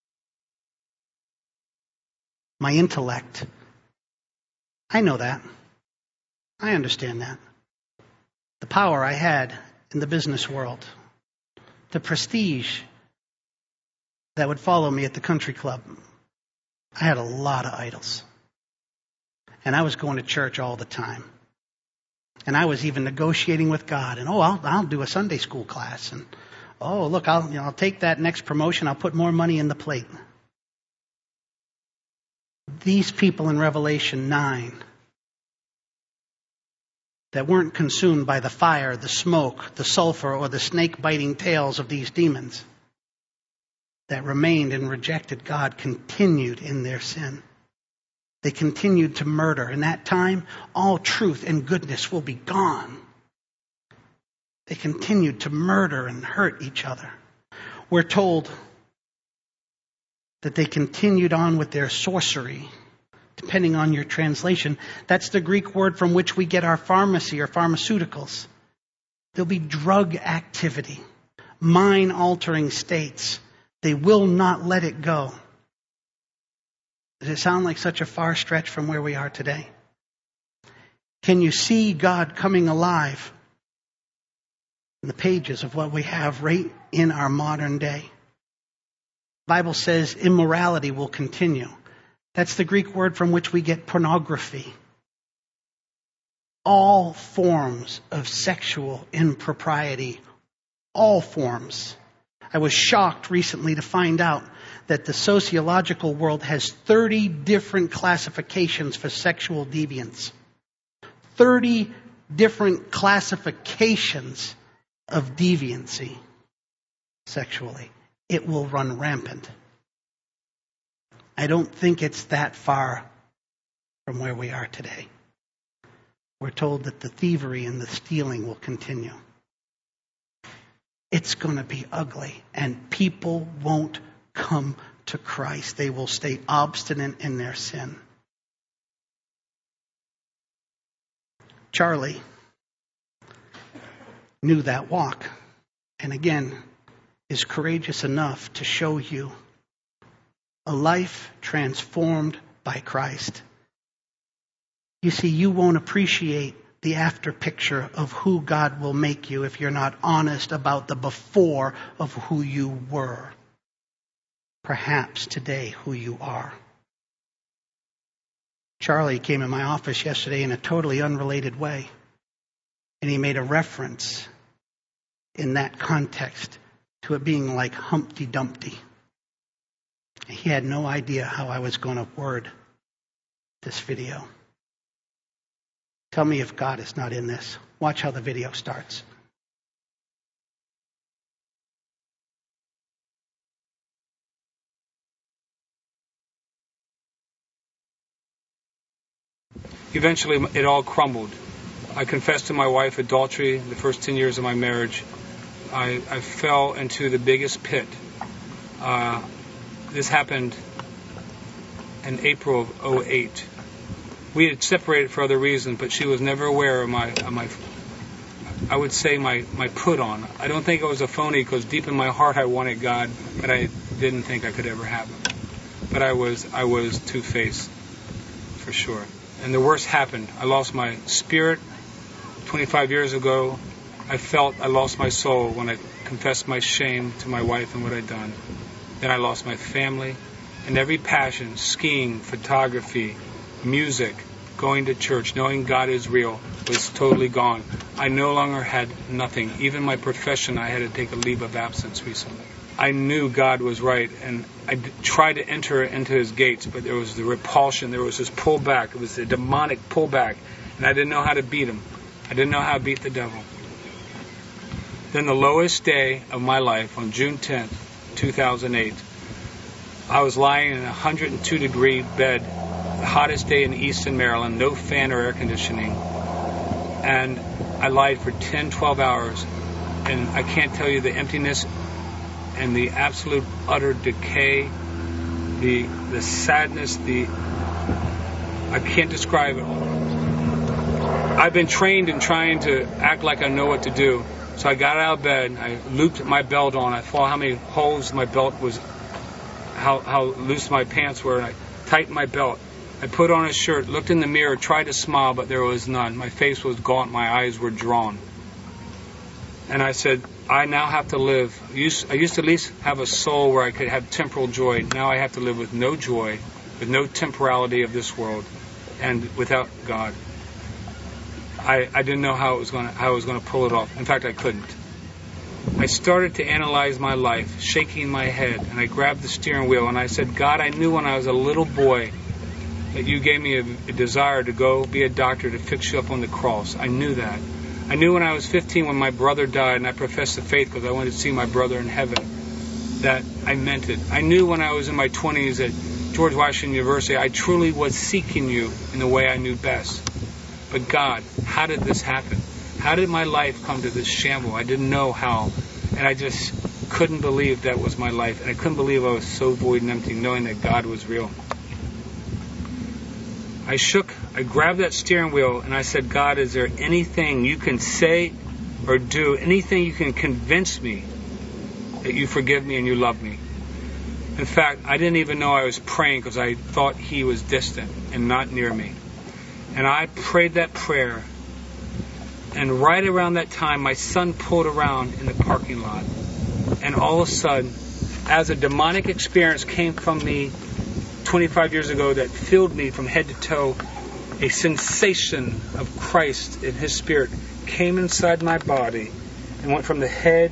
My intellect. I know that. I understand that. The power I had in the business world. The prestige that would follow me at the country club. I had a lot of idols. And I was going to church all the time. And I was even negotiating with God. And, oh, I'll, I'll do a Sunday school class. And, oh, look, I'll, you know, I'll take that next promotion. I'll put more money in the plate. These people in Revelation nine that weren't consumed by the fire, the smoke, the sulfur, or the snake-biting tails of these demons, that remained and rejected God, continued in their sin. They continued to murder. In that time, all truth and goodness will be gone. They continued to murder and hurt each other. We're told that they continued on with their sorcery, depending on your translation. That's the Greek word from which we get our pharmacy or pharmaceuticals. There'll be drug activity, mind-altering states. They will not let it go. Does it sound like such a far stretch from where we are today? Can you see God coming alive in the pages of what we have right in our modern day? The Bible says immorality will continue. That's the Greek word from which we get pornography. All forms of sexual impropriety all forms. I was shocked recently to find out that the sociological world has thirty different classifications for sexual deviance. thirty different classifications of deviancy sexually. It will run rampant. I don't think it's that far from where we are today. We're told that the thievery and the stealing will continue. It's going to be ugly, and people won't come to Christ. They will stay obstinate in their sin. Charlie knew that walk, and again, is courageous enough to show you a life transformed by Christ. You see, you won't appreciate the after picture of who God will make you if you're not honest about the before of who you were. Perhaps today who you are. Charlie came in my office yesterday in a totally unrelated way, and he made a reference in that context to it being like Humpty Dumpty. He had no idea how I was going to word this video. Tell me if God is not in this. Watch how the video starts. Eventually, it all crumbled. I confessed to my wife adultery the first ten years of my marriage. I, I fell into the biggest pit. Uh, this happened in April of oh eight. We had separated for other reasons, but she was never aware of my, of my I would say, my, my put on. I don't think it was a phony, because deep in my heart I wanted God, but I didn't think I could ever have Him. But I was I was two-faced, for sure. And the worst happened. I lost my spirit twenty-five years ago. I felt I lost my soul when I confessed my shame to my wife and what I'd done. Then I lost my family and every passion, skiing, photography, music, going to church, knowing God is real, was totally gone. I no longer had nothing. Even my profession, I had to take a leave of absence recently. I knew God was right, and I d- tried to enter into His gates, but there was the repulsion, there was this pullback, it was a demonic pullback, and I didn't know how to beat Him. I didn't know how to beat the devil. Then the lowest day of my life, on June tenth, two thousand eight, I was lying in a one hundred two degree bed, the hottest day in eastern Maryland, no fan or air conditioning, and I lied for ten, twelve hours, and I can't tell you the emptiness and the absolute utter decay, the the sadness, the I can't describe it. I've been trained in trying to act like I know what to do. So I got out of bed, I looped my belt on, I saw how many holes my belt was, how how loose my pants were, and I tightened my belt. I put on a shirt, looked in the mirror, tried to smile, but there was none. My face was gaunt, my eyes were drawn. And I said, I now have to live. I used, I used to at least have a soul where I could have temporal joy. Now I have to live with no joy, with no temporality of this world, and without God. I, I didn't know how it was going to, how I was going to pull it off. In fact, I couldn't. I started to analyze my life, shaking my head, and I grabbed the steering wheel and I said, God, I knew when I was a little boy that you gave me a, a desire to go be a doctor to fix you up on the cross. I knew that. I knew when I was fifteen, when my brother died, and I professed the faith because I wanted to see my brother in heaven, that I meant it. I knew when I was in my twenties at George Washington University, I truly was seeking you in the way I knew best. But God, how did this happen? How did my life come to this shamble? I didn't know how. And I just couldn't believe that was my life. And I couldn't believe I was so void and empty, knowing that God was real. I shook, I grabbed that steering wheel, and I said, God, is there anything you can say or do, anything you can convince me that you forgive me and you love me? In fact, I didn't even know I was praying because I thought He was distant and not near me. And I prayed that prayer, and right around that time, my son pulled around in the parking lot. And all of a sudden, as a demonic experience came from me twenty-five years ago that filled me from head to toe, a sensation of Christ in His Spirit came inside my body and went from the head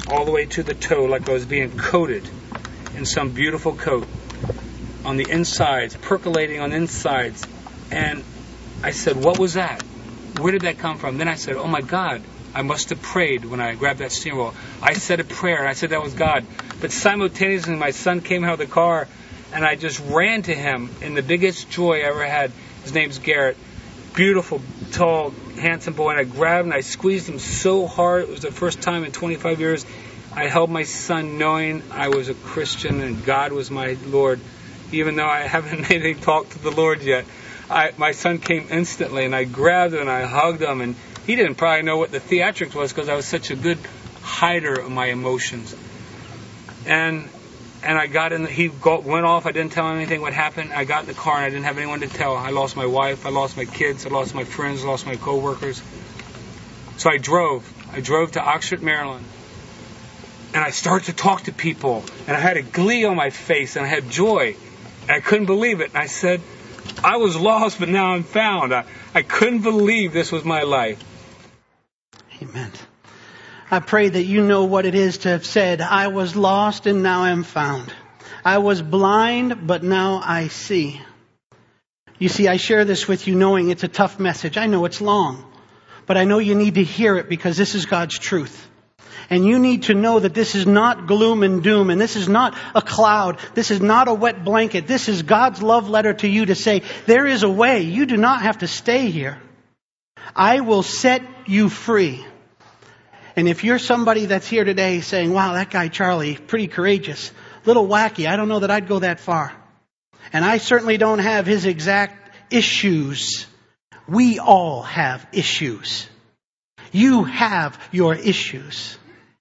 all the way to the toe, like I was being coated in some beautiful coat on the insides, percolating on the insides. And I said, what was that? Where did that come from? Then I said, oh my God, I must have prayed when I grabbed that steering wheel. I said a prayer, and I said that was God. But simultaneously, my son came out of the car, and I just ran to him in the biggest joy I ever had. His name's Garrett. Beautiful, tall, handsome boy. And I grabbed him, and I squeezed him so hard. It was the first time in twenty-five years I held my son knowing I was a Christian and God was my Lord. Even though I haven't made any talk to the Lord yet. I, my son came instantly, and I grabbed him and I hugged him, and he didn't probably know what the theatrics was because I was such a good hider of my emotions. And and I got in, the, he got, went off, I didn't tell him anything what happened. I got in the car and I didn't have anyone to tell. I lost my wife, I lost my kids, I lost my friends, I lost my co-workers. So I drove. I drove to Oxford, Maryland. And I started to talk to people, and I had a glee on my face, and I had joy. And I couldn't believe it. And I said, I was lost, but now I'm found. I, I couldn't believe this was my life. Amen. I pray that you know what it is to have said, I was lost and now I'm found. I was blind, but now I see. You see, I share this with you knowing it's a tough message. I know it's long, but I know you need to hear it because this is God's truth. And you need to know that this is not gloom and doom, and this is not a cloud. This is not a wet blanket. This is God's love letter to you to say, there is a way. You do not have to stay here. I will set you free. And if you're somebody that's here today saying, wow, that guy Charlie, pretty courageous, little wacky, I don't know that I'd go that far. And I certainly don't have his exact issues. We all have issues. You have your issues.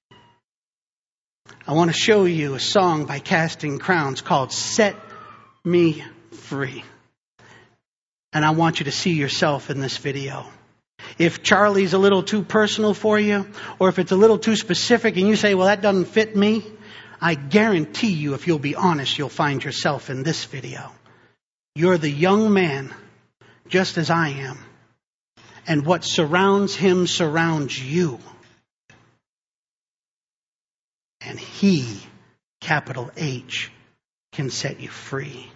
I want to show you a song by Casting Crowns called Set Me Free. And I want you to see yourself in this video. If Charlie's a little too personal for you, or if it's a little too specific and you say, well, that doesn't fit me, I guarantee you, if you'll be honest, you'll find yourself in this video. You're the young man, just as I am. And what surrounds him surrounds you. And he, capital H, can set you free.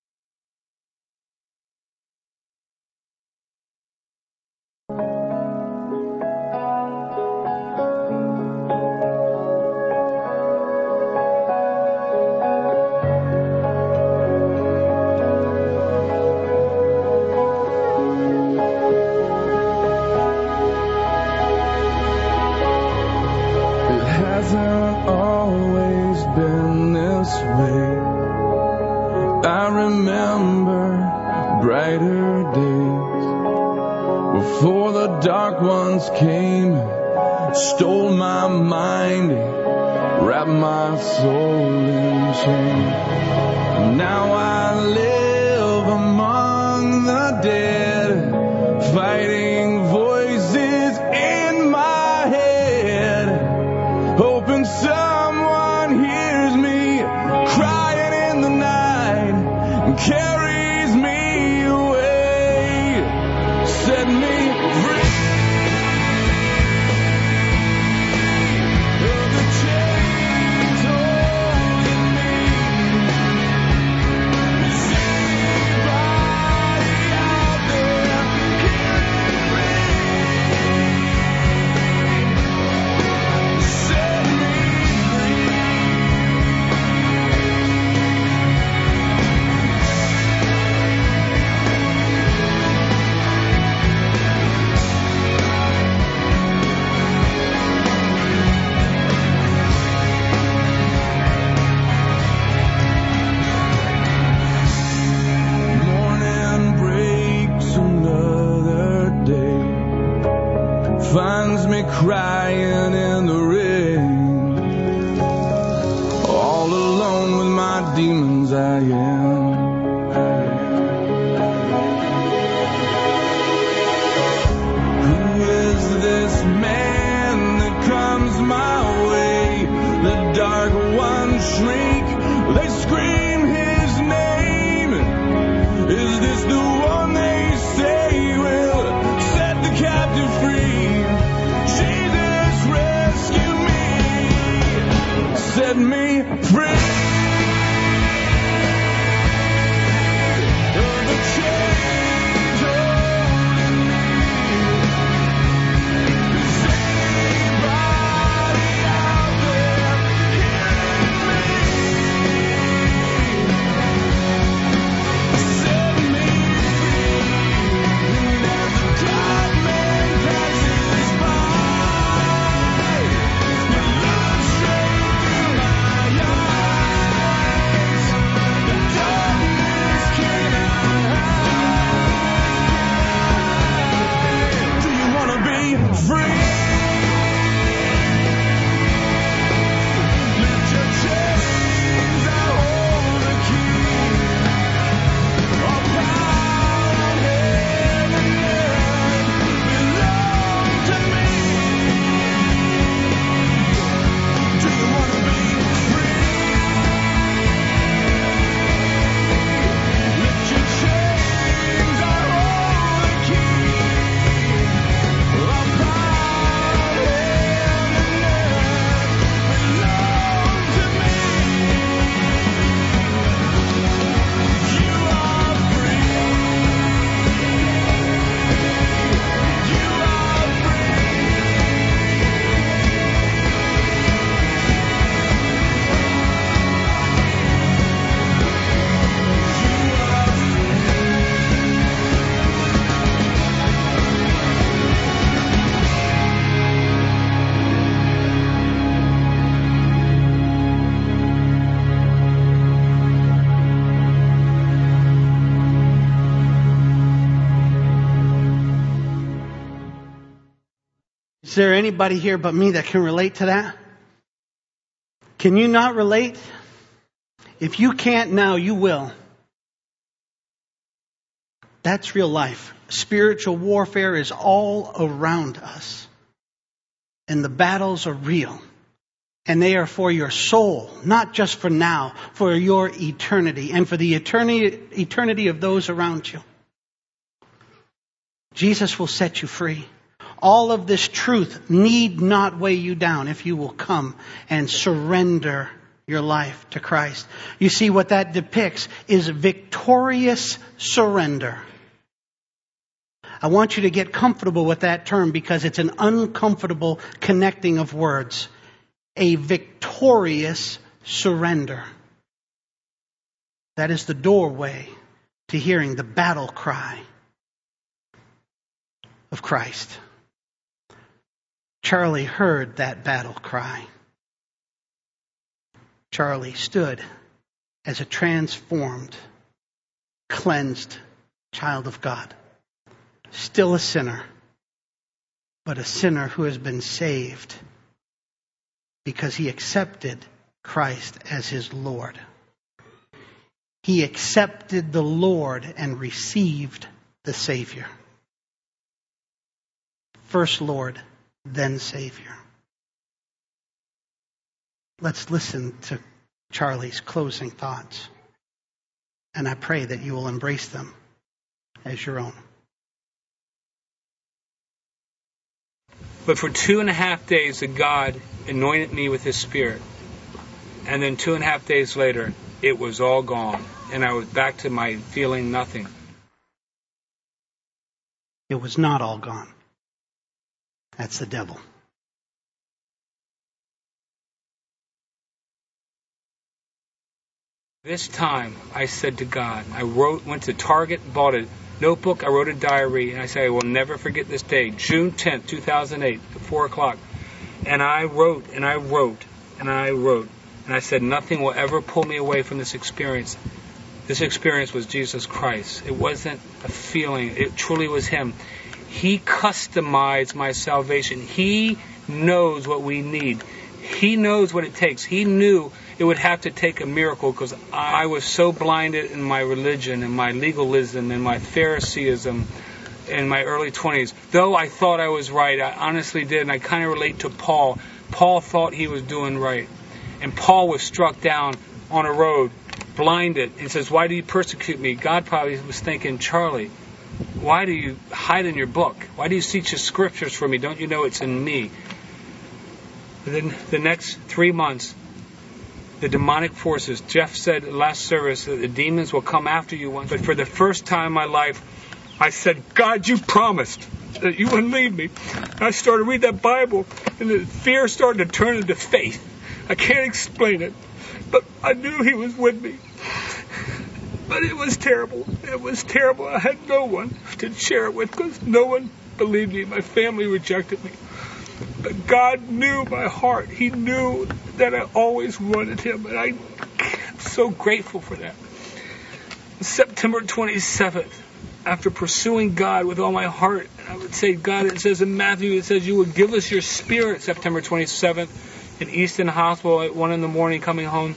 Dark ones came, stole my mind, wrapped my soul in chains. Now I live among the dead, fighting voices in my head, hoping someone hears me crying in the night and carries me away, set me free. Crying in the rain, all alone with my demons I am. Who is this man that comes my way? The dark ones shriek, they scream his name. Is this the one they say will set the captive free? Jesus, rescue me. me free. The chains holding me. Saved body out there hearing me. Set me free. And as the clock man passes by, you look straight through my eyes. The darkness cannot hide. Do you wanna be free? Lift your chains, I hold the key. All power on heaven and earth belong to me. Do you wanna be free? Lift your chains, I hold the key. All power on heaven and earth belong to me. You are free. You are Is there anybody here but me that can relate to that? Can you not relate? If you can't now, you will. That's real life. Spiritual warfare is all around us. And the battles are real. And they are for your soul, not just for now, for your eternity and for the eternity, eternity of those around you. Jesus will set you free. All of this truth need not weigh you down if you will come and surrender your life to Christ. You see, what that depicts is victorious surrender. I want you to get comfortable with that term because it's an uncomfortable connecting of words. A victorious surrender. That is the doorway to hearing the battle cry of Christ. Charlie heard that battle cry. Charlie stood as a transformed, cleansed child of God. Still a sinner, but a sinner who has been saved because he accepted Christ as his Lord. He accepted the Lord and received the Savior. First Lord, then Savior. Let's listen to Charlie's closing thoughts. And I pray that you will embrace them as your own. But for two and a half days that God anointed me with His Spirit. And then two and a half days later, it was all gone. And I was back to my feeling nothing. It was not all gone. That's the devil. This time, I said to God, I wrote, went to Target, bought a notebook, I wrote a diary, and I said, I will never forget this day, June tenth, two thousand eight, at four o'clock. And I wrote, and I wrote, and I wrote, and I said, nothing will ever pull me away from this experience. This experience was Jesus Christ. It wasn't a feeling. It truly was Him. He customized my salvation. He knows what we need. He knows what it takes. He knew it would have to take a miracle because I was so blinded in my religion and my legalism and my Phariseeism in my early twenties. Though I thought I was right, I honestly did, and I kind of relate to Paul. Paul thought he was doing right. And Paul was struck down on a road, blinded, and says, why do you persecute me? God probably was thinking, Charlie, why do you hide in your book? Why do you teach the scriptures for me? Don't you know it's in me? Then the next three months, the demonic forces. Jeff said last service that the demons will come after you once. But for the first time in my life, I said, God, you promised that you wouldn't leave me. And I started reading that Bible, and the fear started to turn into faith. I can't explain it, but I knew he was with me. But it was terrible. It was terrible. I had no one to share it with because no one believed me. My family rejected me. But God knew my heart. He knew that I always wanted him, and I'm so grateful for that. September twenty-seventh, after pursuing God with all my heart, I would say, God, it says in Matthew, it says you would give us your spirit. September twenty-seventh, in Easton Hospital at one in the morning coming home,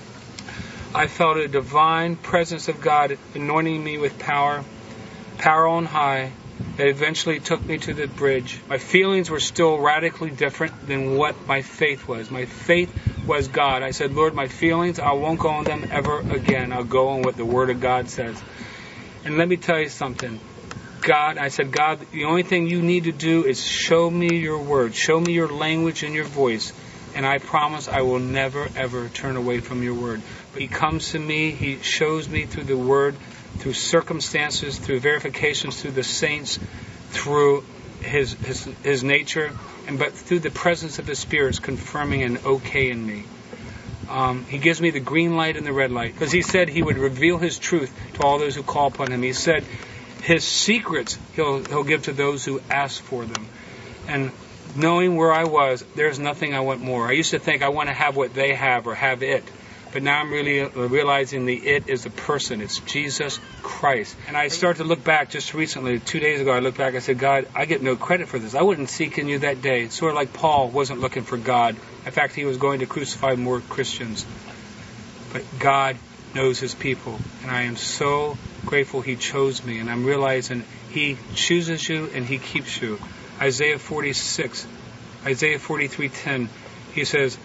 I felt a divine presence of God anointing me with power, power on high, that eventually took me to the bridge. My feelings were still radically different than what my faith was. My faith was God. I said, Lord, my feelings, I won't go on them ever again. I'll go on what the Word of God says. And let me tell you something. God, I said, God, the only thing you need to do is show me your Word. Show me your language and your voice. And I promise I will never, ever turn away from your Word. But he comes to me, he shows me through the Word, through circumstances, through verifications, through the saints, through his his, his nature, and but through the presence of his Spirit confirming an okay in me. Um, he gives me the green light and the red light, because he said he would reveal his truth to all those who call upon him. He said his secrets he'll he'll give to those who ask for them. And knowing where I was, there's nothing I want more. I used to think I want to have what they have or have it. But now I'm really realizing the it is a person. It's Jesus Christ. And I started to look back just recently, two days ago, I looked back, I said, God, I get no credit for this. I wasn't seeking you that day. It's sort of like Paul wasn't looking for God. In fact, he was going to crucify more Christians. But God knows his people. And I am so grateful he chose me. And I'm realizing he chooses you and he keeps you. Isaiah forty-six, Isaiah forty-three ten, he says,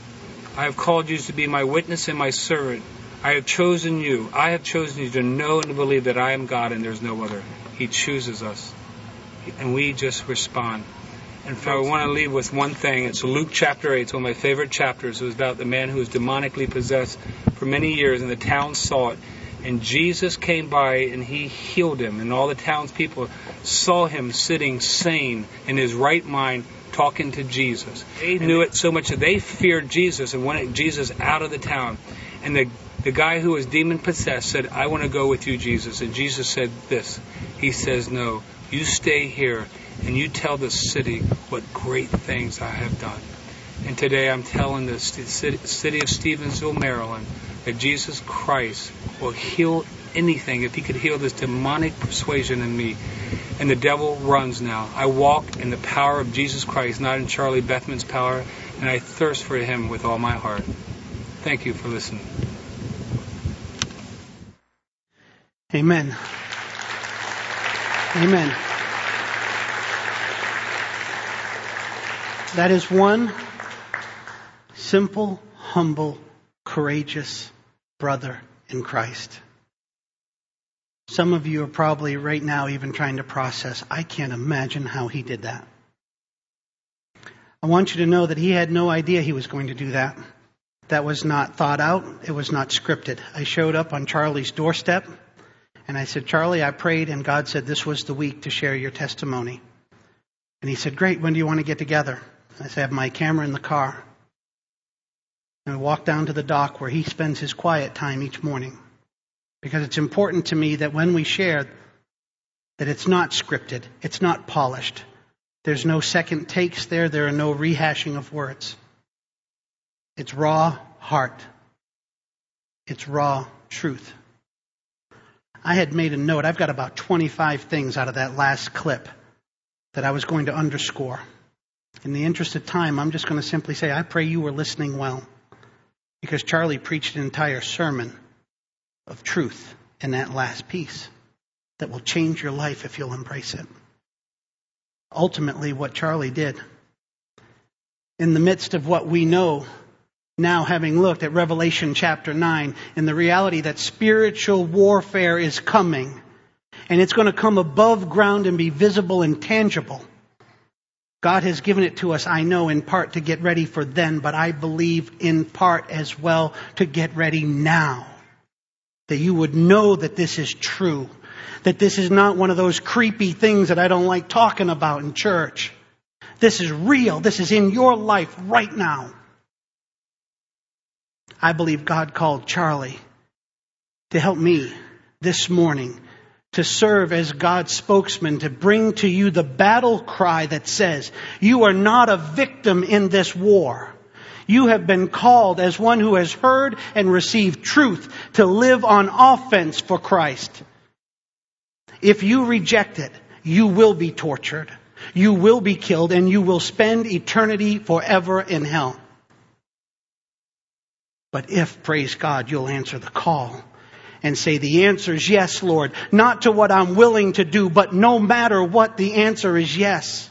I have called you to be my witness and my servant. I have chosen you. I have chosen you to know and to believe that I am God and there's no other. He chooses us. And we just respond. And I want to leave with one thing. It's Luke chapter eight. It's one of my favorite chapters. It was about the man who was demonically possessed for many years, and the town saw it. And Jesus came by and he healed him. And all the townspeople saw him sitting sane in his right mind, talking to Jesus. They knew it so much that they feared Jesus and wanted Jesus out of the town. And the the guy who was demon-possessed said, I want to go with you, Jesus. And Jesus said this. He says, no, you stay here and you tell the city what great things I have done. And today I'm telling the city of Stevensville, Maryland, that Jesus Christ will heal anything if he could heal this demonic persuasion in me. And the devil runs now. I walk in the power of Jesus Christ, not in Charlie Bethman's power, and I thirst for him with all my heart. Thank you for listening. Amen. Amen. That is one simple, humble, courageous brother in Christ. Some of you are probably right now even trying to process, I can't imagine how he did that. I want you to know that he had no idea he was going to do that. That was not thought out. It was not scripted. I showed up on Charlie's doorstep and I said, Charlie, I prayed and God said this was the week to share your testimony. And he said, great, when do you want to get together? I said, I have my camera in the car. And I walked down to the dock where he spends his quiet time each morning. Because it's important to me that when we share, that it's not scripted, it's not polished. There's no second takes there, there are no rehashing of words. It's raw heart. It's raw truth. I had made a note, I've got about twenty-five things out of that last clip that I was going to underscore. In the interest of time, I'm just going to simply say, I pray you were listening well. Because Charlie preached an entire sermon of truth in that last piece that will change your life if you'll embrace it. Ultimately, what Charlie did, in the midst of what we know now, having looked at Revelation chapter nine, and the reality that spiritual warfare is coming, and it's going to come above ground and be visible and tangible. God has given it to us, I know, in part to get ready for then, but I believe in part as well to get ready now. That you would know that this is true. That this is not one of those creepy things that I don't like talking about in church. This is real. This is in your life right now. I believe God called Charlie to help me this morning to serve as God's spokesman, to bring to you the battle cry that says, you are not a victim in this war. You have been called as one who has heard and received truth to live on offense for Christ. If you reject it, you will be tortured, you will be killed, and you will spend eternity forever in hell. But if, praise God, you'll answer the call and say the answer is yes, Lord. Not to what I'm willing to do, but no matter what, the answer is yes.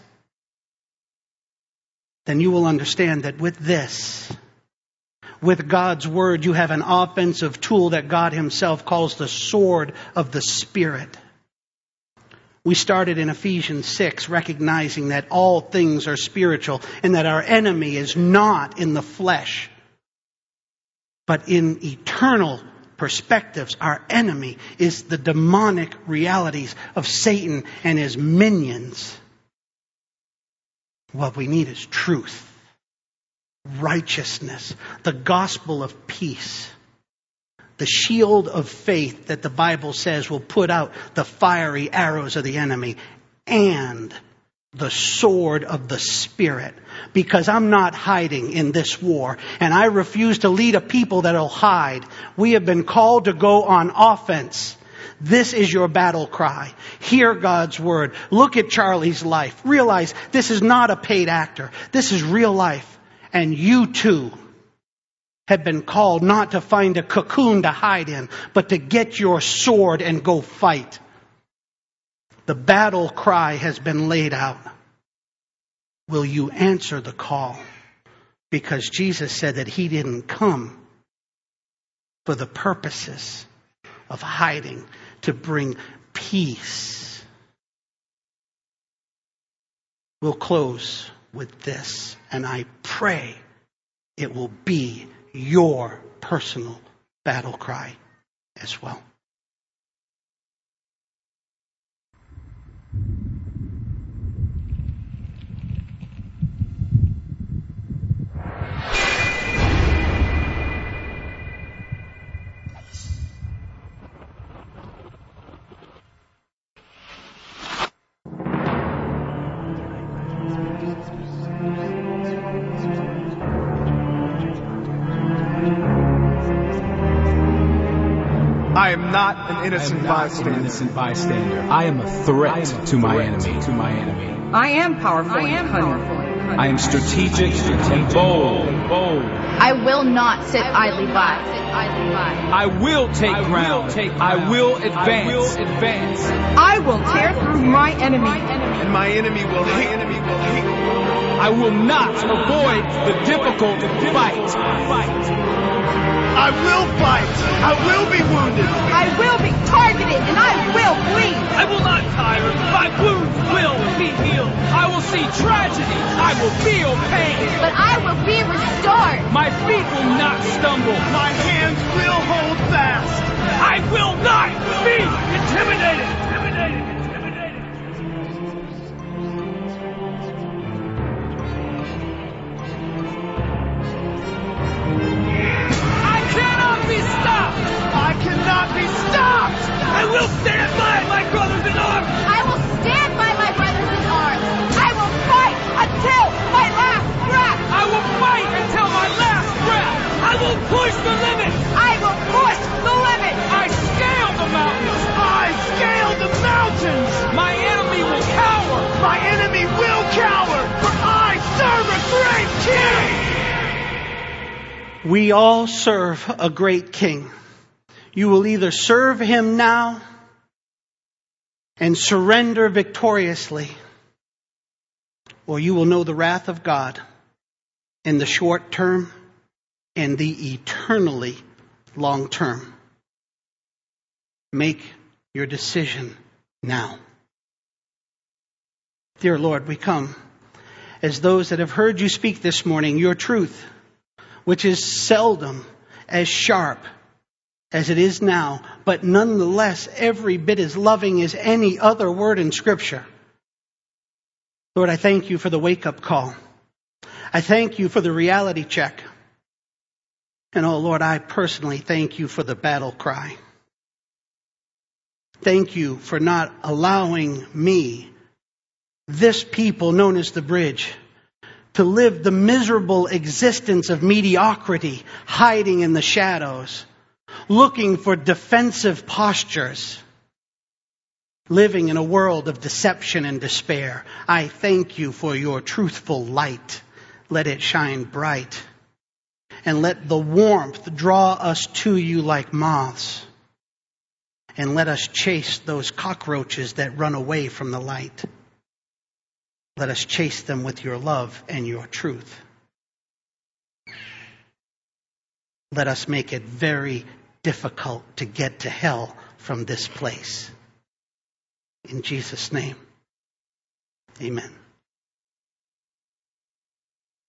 Then you will understand that with this, with God's Word, you have an offensive tool that God Himself calls the sword of the Spirit. We started in Ephesians six recognizing that all things are spiritual and that our enemy is not in the flesh, but in eternal perspectives. Our enemy is the demonic realities of Satan and his minions. What we need is truth, righteousness, the gospel of peace, the shield of faith that the Bible says will put out the fiery arrows of the enemy, and the sword of the Spirit. Because I'm not hiding in this war, and I refuse to lead a people that'll hide. We have been called to go on offense. This is your battle cry. Hear God's word. Look at Charlie's life. Realize this is not a paid actor. This is real life. And you too have been called not to find a cocoon to hide in, but to get your sword and go fight. The battle cry has been laid out. Will you answer the call? Because Jesus said that He didn't come for the purposes of hiding, to bring peace. We'll close with this, and I pray it will be your personal battle cry as well. I am not an innocent bystander. An innocent bystander. I am a threat, I am a to, my threat enemy. to my enemy. I am powerful. I am powerful. I am strategic and bold. bold. I will not sit idly by. I will take I ground. Will take I will advance. I will advance. I will tear through my enemy, and my enemy will hate. Enemy will hate. I will not avoid the difficult fight. fight. I will fight. I will be wounded. I will be targeted, and I will bleed. I will not tire. My wounds will be healed. I will see tragedy. I will feel pain. But I will be restored. My feet will not stumble. My hands will hold fast. I will not be intimidated. Intimidated. Intimidated. I cannot be stopped. I cannot be stopped. I will stand by my brothers in arms. I will stand by my brothers in arms. I will fight until my last breath. I will fight until my last breath. I will push the limit. I will push the limit. I scale the mountains. I scale the mountains. My enemy will cower. My enemy will cower. For I serve a great king. We all serve a great king. You will either serve him now and surrender victoriously, or you will know the wrath of God in the short term and the eternally long term. Make your decision now. Dear Lord, we come as those that have heard you speak this morning, your truth, which is seldom as sharp as it is now, but nonetheless every bit as loving as any other word in Scripture. Lord, I thank you for the wake-up call. I thank you for the reality check. And oh Lord, I personally thank you for the battle cry. Thank you for not allowing me, this people known as the Bridge, to live the miserable existence of mediocrity, hiding in the shadows, looking for defensive postures, living in a world of deception and despair. I thank you for your truthful light. Let it shine bright. And let the warmth draw us to you like moths. And let us chase those cockroaches that run away from the light. Let us chase them with your love and your truth. Let us make it very difficult to get to hell from this place. In Jesus' name, amen.